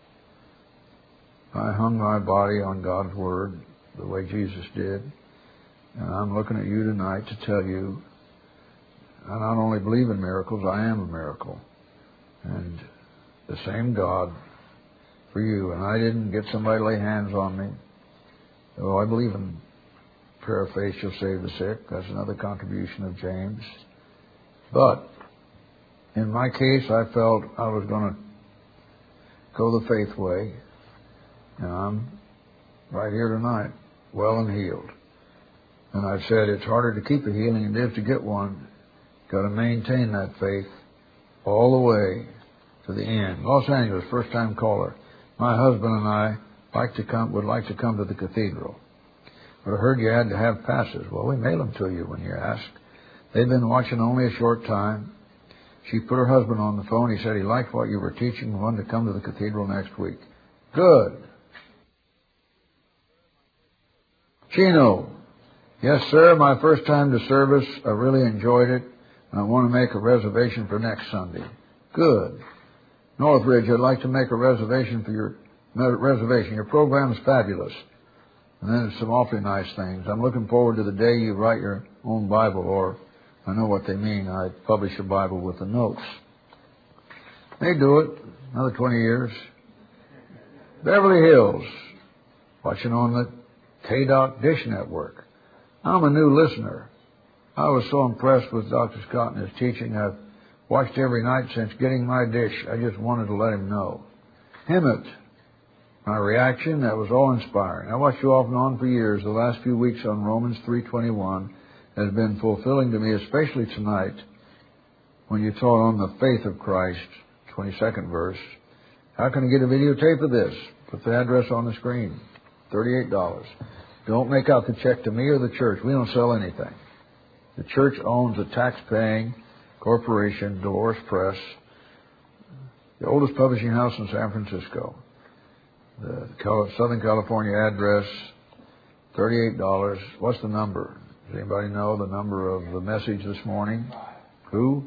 I hung my body on God's Word the way Jesus did. And I'm looking at you tonight to tell you I not only believe in miracles, I am a miracle. And the same God for you. And I didn't get somebody to lay hands on me. Oh, I believe in prayer of faith shall save the sick. That's another contribution of James. But in my case, I felt I was going to go the faith way. And I'm right here tonight, well and healed. And I've said it's harder to keep a healing than it is to get one. Got to maintain that faith all the way to the end. Los Angeles, first time caller. My husband and I like to come, would like to come to the cathedral. But I heard you had to have passes. Well, we mail them to you when you ask. They've been watching only a short time. She put her husband on the phone. He said he liked what you were teaching and wanted to come to the cathedral next week. Good. Chino. Yes, sir. My first time to service. I really enjoyed it. I want to make a reservation for next Sunday. Good. Northridge, I'd like to make a reservation for your reservation. Your program's fabulous. And then some awfully nice things. I'm looking forward to the day you write your own Bible, or I know what they mean. I publish a Bible with the notes. They do it. Another twenty years. Beverly Hills. Watching on the K D O C Dish Network. I'm a new listener. I was so impressed with Doctor Scott and his teaching. I've watched every night since getting my dish. I just wanted to let him know. Hemet. My reaction, that was awe-inspiring. I watched you off and on for years. The last few weeks on Romans three twenty-one has been fulfilling to me, especially tonight when you taught on the faith of Christ, twenty-second verse. How can I get a videotape of this? Put the address on the screen. thirty-eight dollars. Don't make out the check to me or the church. We don't sell anything. The church owns a tax-paying corporation, Dolores Press, the oldest publishing house in San Francisco. The Southern California address, thirty-eight dollars. What's the number? Does anybody know the number of the message this morning? Who?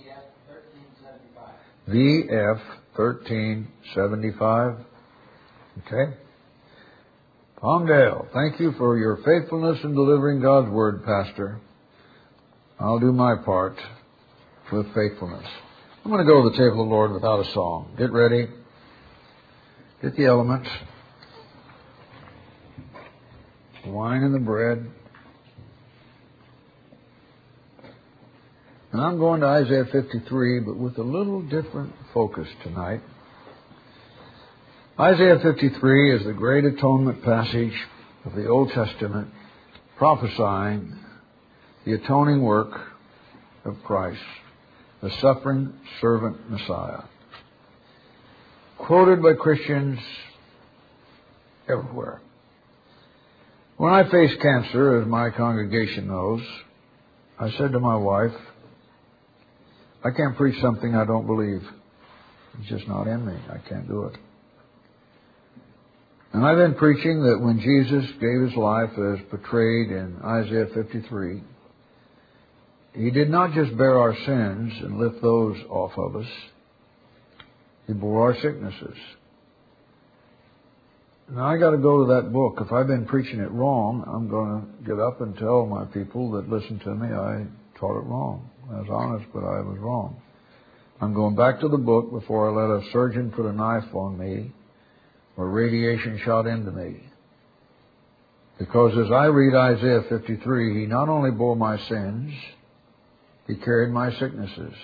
V F thirteen seventy-five. Okay. Palmdale, thank you for your faithfulness in delivering God's Word, Pastor. I'll do my part with faithfulness. I'm going to go to the table of the Lord without a song. Get ready. Get the elements. The wine and the bread. And I'm going to Isaiah fifty-three, but with a little different focus tonight. Isaiah fifty-three is the great atonement passage of the Old Testament prophesying the atoning work of Christ, the suffering servant Messiah. Quoted by Christians everywhere. When I faced cancer, as my congregation knows, I said to my wife, I can't preach something I don't believe. It's just not in me. I can't do it. And I've been preaching that when Jesus gave His life as portrayed in Isaiah fifty-three, He did not just bear our sins and lift those off of us. He bore our sicknesses. Now I got to go to that book. If I've been preaching it wrong, I'm going to get up and tell my people that listen to me I taught it wrong. I was honest, but I was wrong. I'm going back to the book before I let a surgeon put a knife on me or radiation shot into me. Because as I read Isaiah fifty-three, He not only bore my sins, He carried my sicknesses.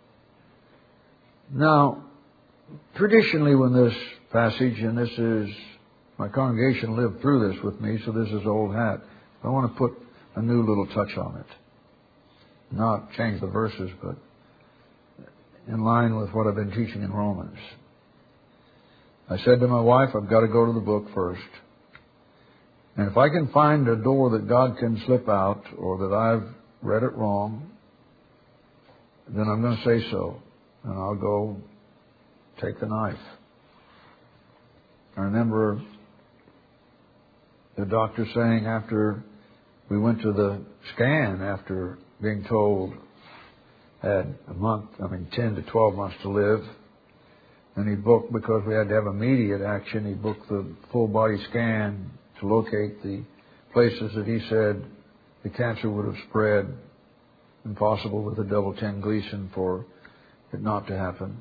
Now, traditionally when this passage, and this is, my congregation lived through this with me, so this is old hat. I want to put a new little touch on it. Not change the verses, but in line with what I've been teaching in Romans. I said to my wife, I've got to go to the book first. And if I can find a door that God can slip out, or that I've read it wrong, then I'm going to say so. And I'll go take the knife. I remember the doctor saying after we went to the scan, after being told had a month, I mean ten to twelve months to live, and he booked, because we had to have immediate action, he booked the full body scan to locate the places that he said the cancer would have spread, impossible with a double ten Gleason for it not to happen.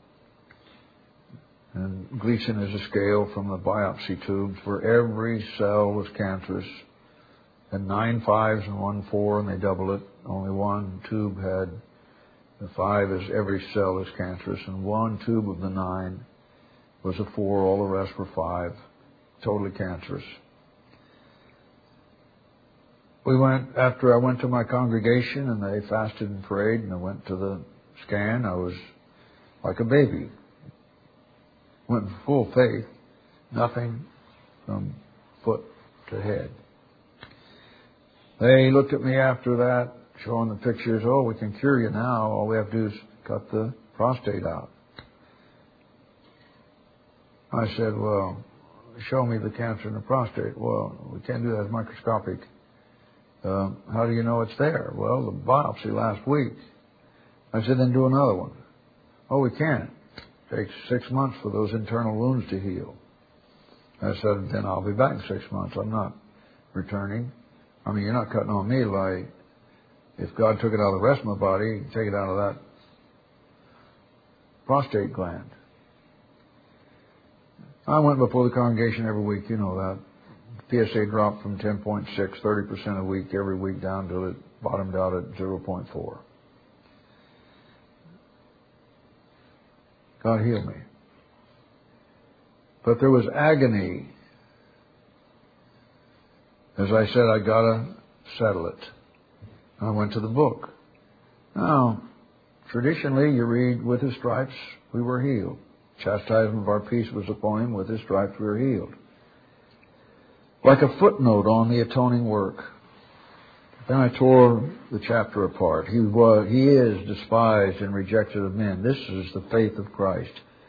And Gleason is a scale from the biopsy tubes where every cell was cancerous. And nine fives and one four, and they double it. Only one tube had the five is every cell is cancerous, and one tube of the nine was a four. All the rest were five, totally cancerous. We went, after I went to my congregation and they fasted and prayed and I went to the scan, I was like a baby. Went with full faith, nothing from foot to head. They looked at me after that, showing the pictures. Oh, we can cure you now. All we have to do is cut the prostate out. I said, well, show me the cancer in the prostate. Well, we can't do that. It's microscopic. Uh, how do you know it's there? Well, the biopsy last week. I said, then do another one. Oh, we can't. It takes six months for those internal wounds to heal. I said, then I'll be back in six months. I'm not returning. I mean, you're not cutting on me like, if God took it out of the rest of my body, He'd take it out of that prostate gland. I went before the congregation every week, you know that. P S A dropped from ten point six, thirty percent a week, every week down till it bottomed out at zero point four. God healed me. But there was agony. As I said, I gotta settle it. I went to the book. Now, traditionally you read, with His stripes we were healed. Chastisement of our peace was upon Him, with His stripes we were healed. like a footnote on the atoning work. Then I tore the chapter apart. He was, he is despised and rejected of men. This is the faith of Christ.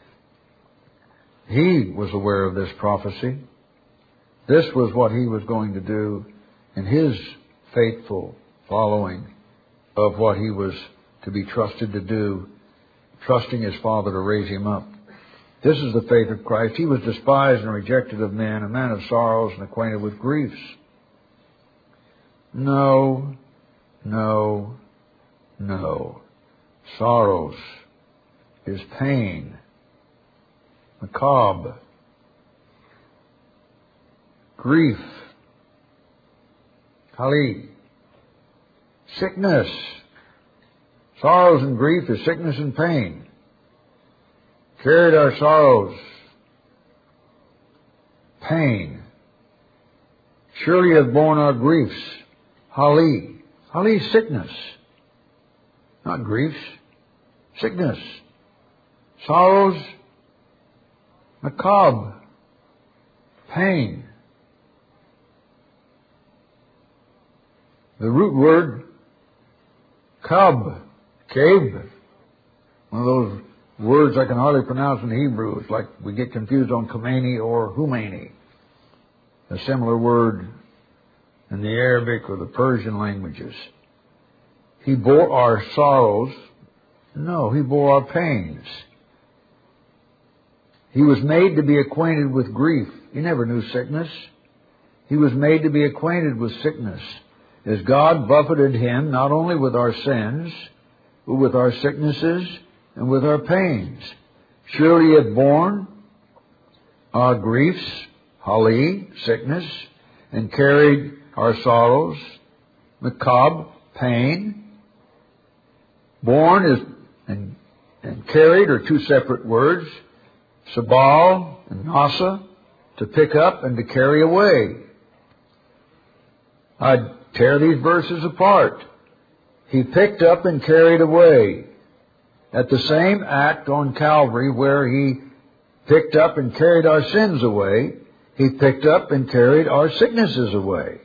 He was aware of this prophecy. This was what he was going to do in his faithful following of what he was to be trusted to do, trusting his Father to raise him up. This is the faith of Christ. He was despised and rejected of men, a man of sorrows and acquainted with griefs. No, no, no. Sorrows is pain. Macabre. Grief. Kali. Sickness. Sorrows and grief is sickness and pain. Carried our sorrows. Pain. Surely have borne our griefs. Hali. Hali is sickness. Not griefs. Sickness. Sorrows. Macabre. Pain. The root word, kab, cave, one of those words I can hardly pronounce in Hebrew. It's like we get confused on Khomeini or Humaini. A similar word in the Arabic or the Persian languages. He bore our sorrows. No, he bore our pains. He was made to be acquainted with grief. He never knew sickness. He was made to be acquainted with sickness. As God buffeted him not only with our sins, but with our sicknesses and with our pains. Surely he hath borne our griefs, hali, sickness, and carried our sorrows, macabre, pain. Born is and, and carried are two separate words. Sabal and nasa, to pick up and to carry away. I'd tear these verses apart. He picked up and carried away. At the same act on Calvary where he picked up and carried our sins away, he picked up and carried our sicknesses away.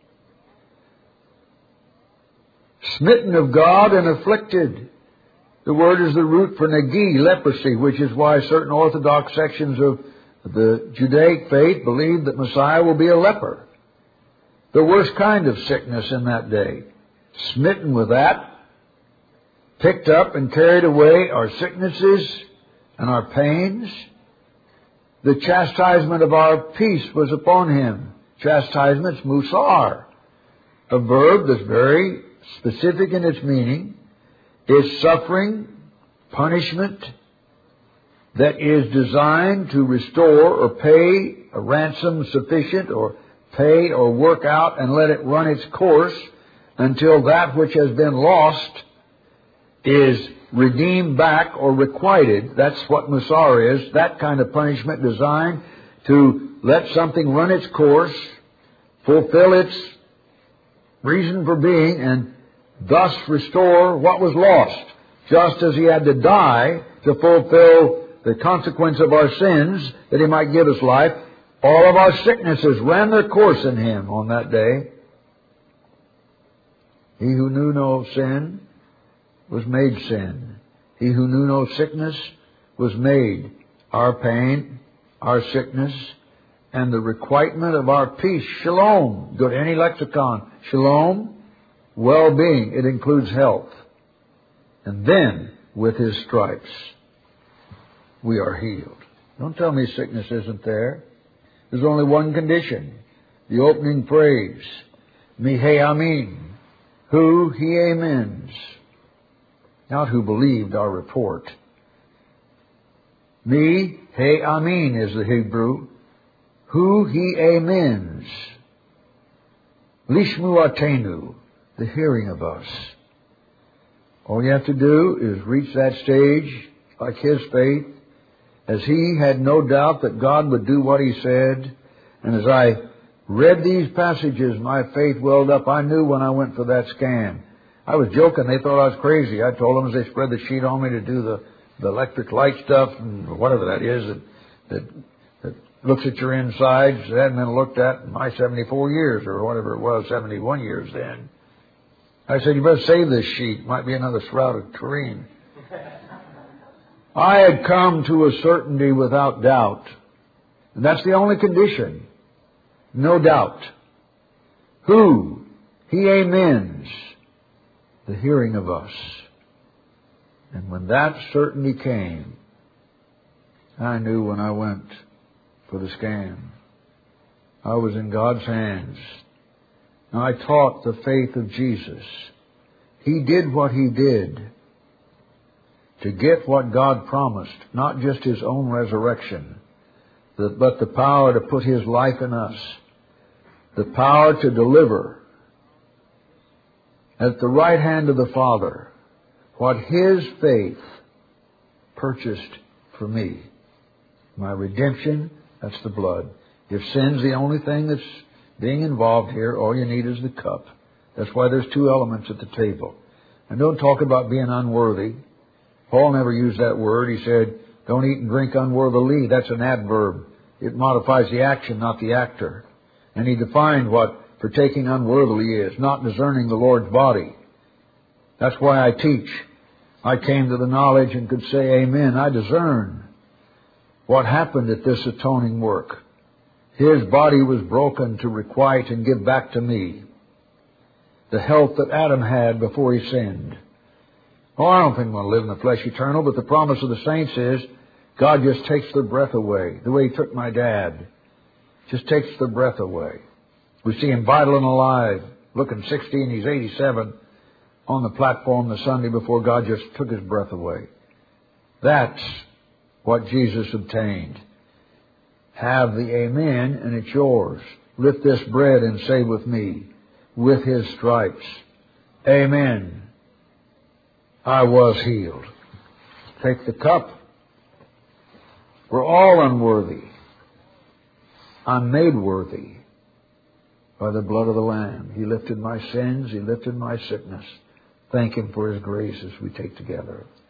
Smitten of God and afflicted. The word is the root for nagi, leprosy, which is why certain Orthodox sections of the Judaic faith believe that Messiah will be a leper. The worst kind of sickness in that day. Smitten with that, picked up and carried away our sicknesses and our pains. The chastisement of our peace was upon him. Chastisement's musar, a verb that's very specific in its meaning. Is suffering, punishment that is designed to restore or pay a ransom sufficient or pay or work out and let it run its course until that which has been lost is redeemed back or requited. That's what musar is, that kind of punishment designed to let something run its course, fulfill its reason for being, and thus restore what was lost. Just as he had to die to fulfill the consequence of our sins, that he might give us life, all of our sicknesses ran their course in him on that day. He who knew no sin was made sin. He who knew no sickness was made our pain, our sickness, and the requitement of our peace. Shalom. Go to any lexicon. Shalom, well-being. It includes health. And then, with his stripes, we are healed. Don't tell me sickness isn't there. There's only one condition. The opening phrase. Mi he amin. Who he amens. Not who believed our report. Mi he amin is the Hebrew. Who he amens. Lishmu atenu. The hearing of us. All you have to do is reach that stage like his faith, as he had no doubt that God would do what he said. And as I read these passages, my faith welled up. I knew when I went for that scan. I was joking. They thought I was crazy. I told them as they spread the sheet on me to do the, the electric light stuff and whatever that is, that, that, that looks at your insides. It hadn't been looked at in my seventy-four years or whatever it was, seventy-one years then. I said, you better save this sheet. Might be another shroud of tureen. I had come to a certainty without doubt. And that's the only condition. No doubt. Who? He amens the hearing of us. And when that certainty came, I knew when I went for the scan, I was in God's hands. And I taught the faith of Jesus. He did what He did to get what God promised, not just His own resurrection, but the power to put His life in us, the power to deliver at the right hand of the Father what His faith purchased for me. My redemption, that's the blood. If sin's the only thing that's being involved here, all you need is the cup. That's why there's two elements at the table. And don't talk about being unworthy. Paul never used that word. He said, don't eat and drink unworthily. That's an adverb. It modifies the action, not the actor. And he defined what partaking unworthily is, not discerning the Lord's body. That's why I teach. I came to the knowledge and could say amen. I discern what happened at this atoning work. His body was broken to requite and give back to me the health that Adam had before he sinned. Oh, I don't think I'm going to live in the flesh eternal, but the promise of the saints is God just takes their breath away, the way He took my dad. Just takes their breath away. We see him vital and alive, looking sixty and he's eighty-seven on the platform the Sunday before God just took his breath away. That's what Jesus obtained. Have the amen and it's yours. Lift this bread and say with me, with His stripes, amen, I was healed. Take the cup. We're all unworthy. I'm made worthy by the blood of the Lamb. He lifted my sins. He lifted my sickness. Thank Him for His grace as we take together.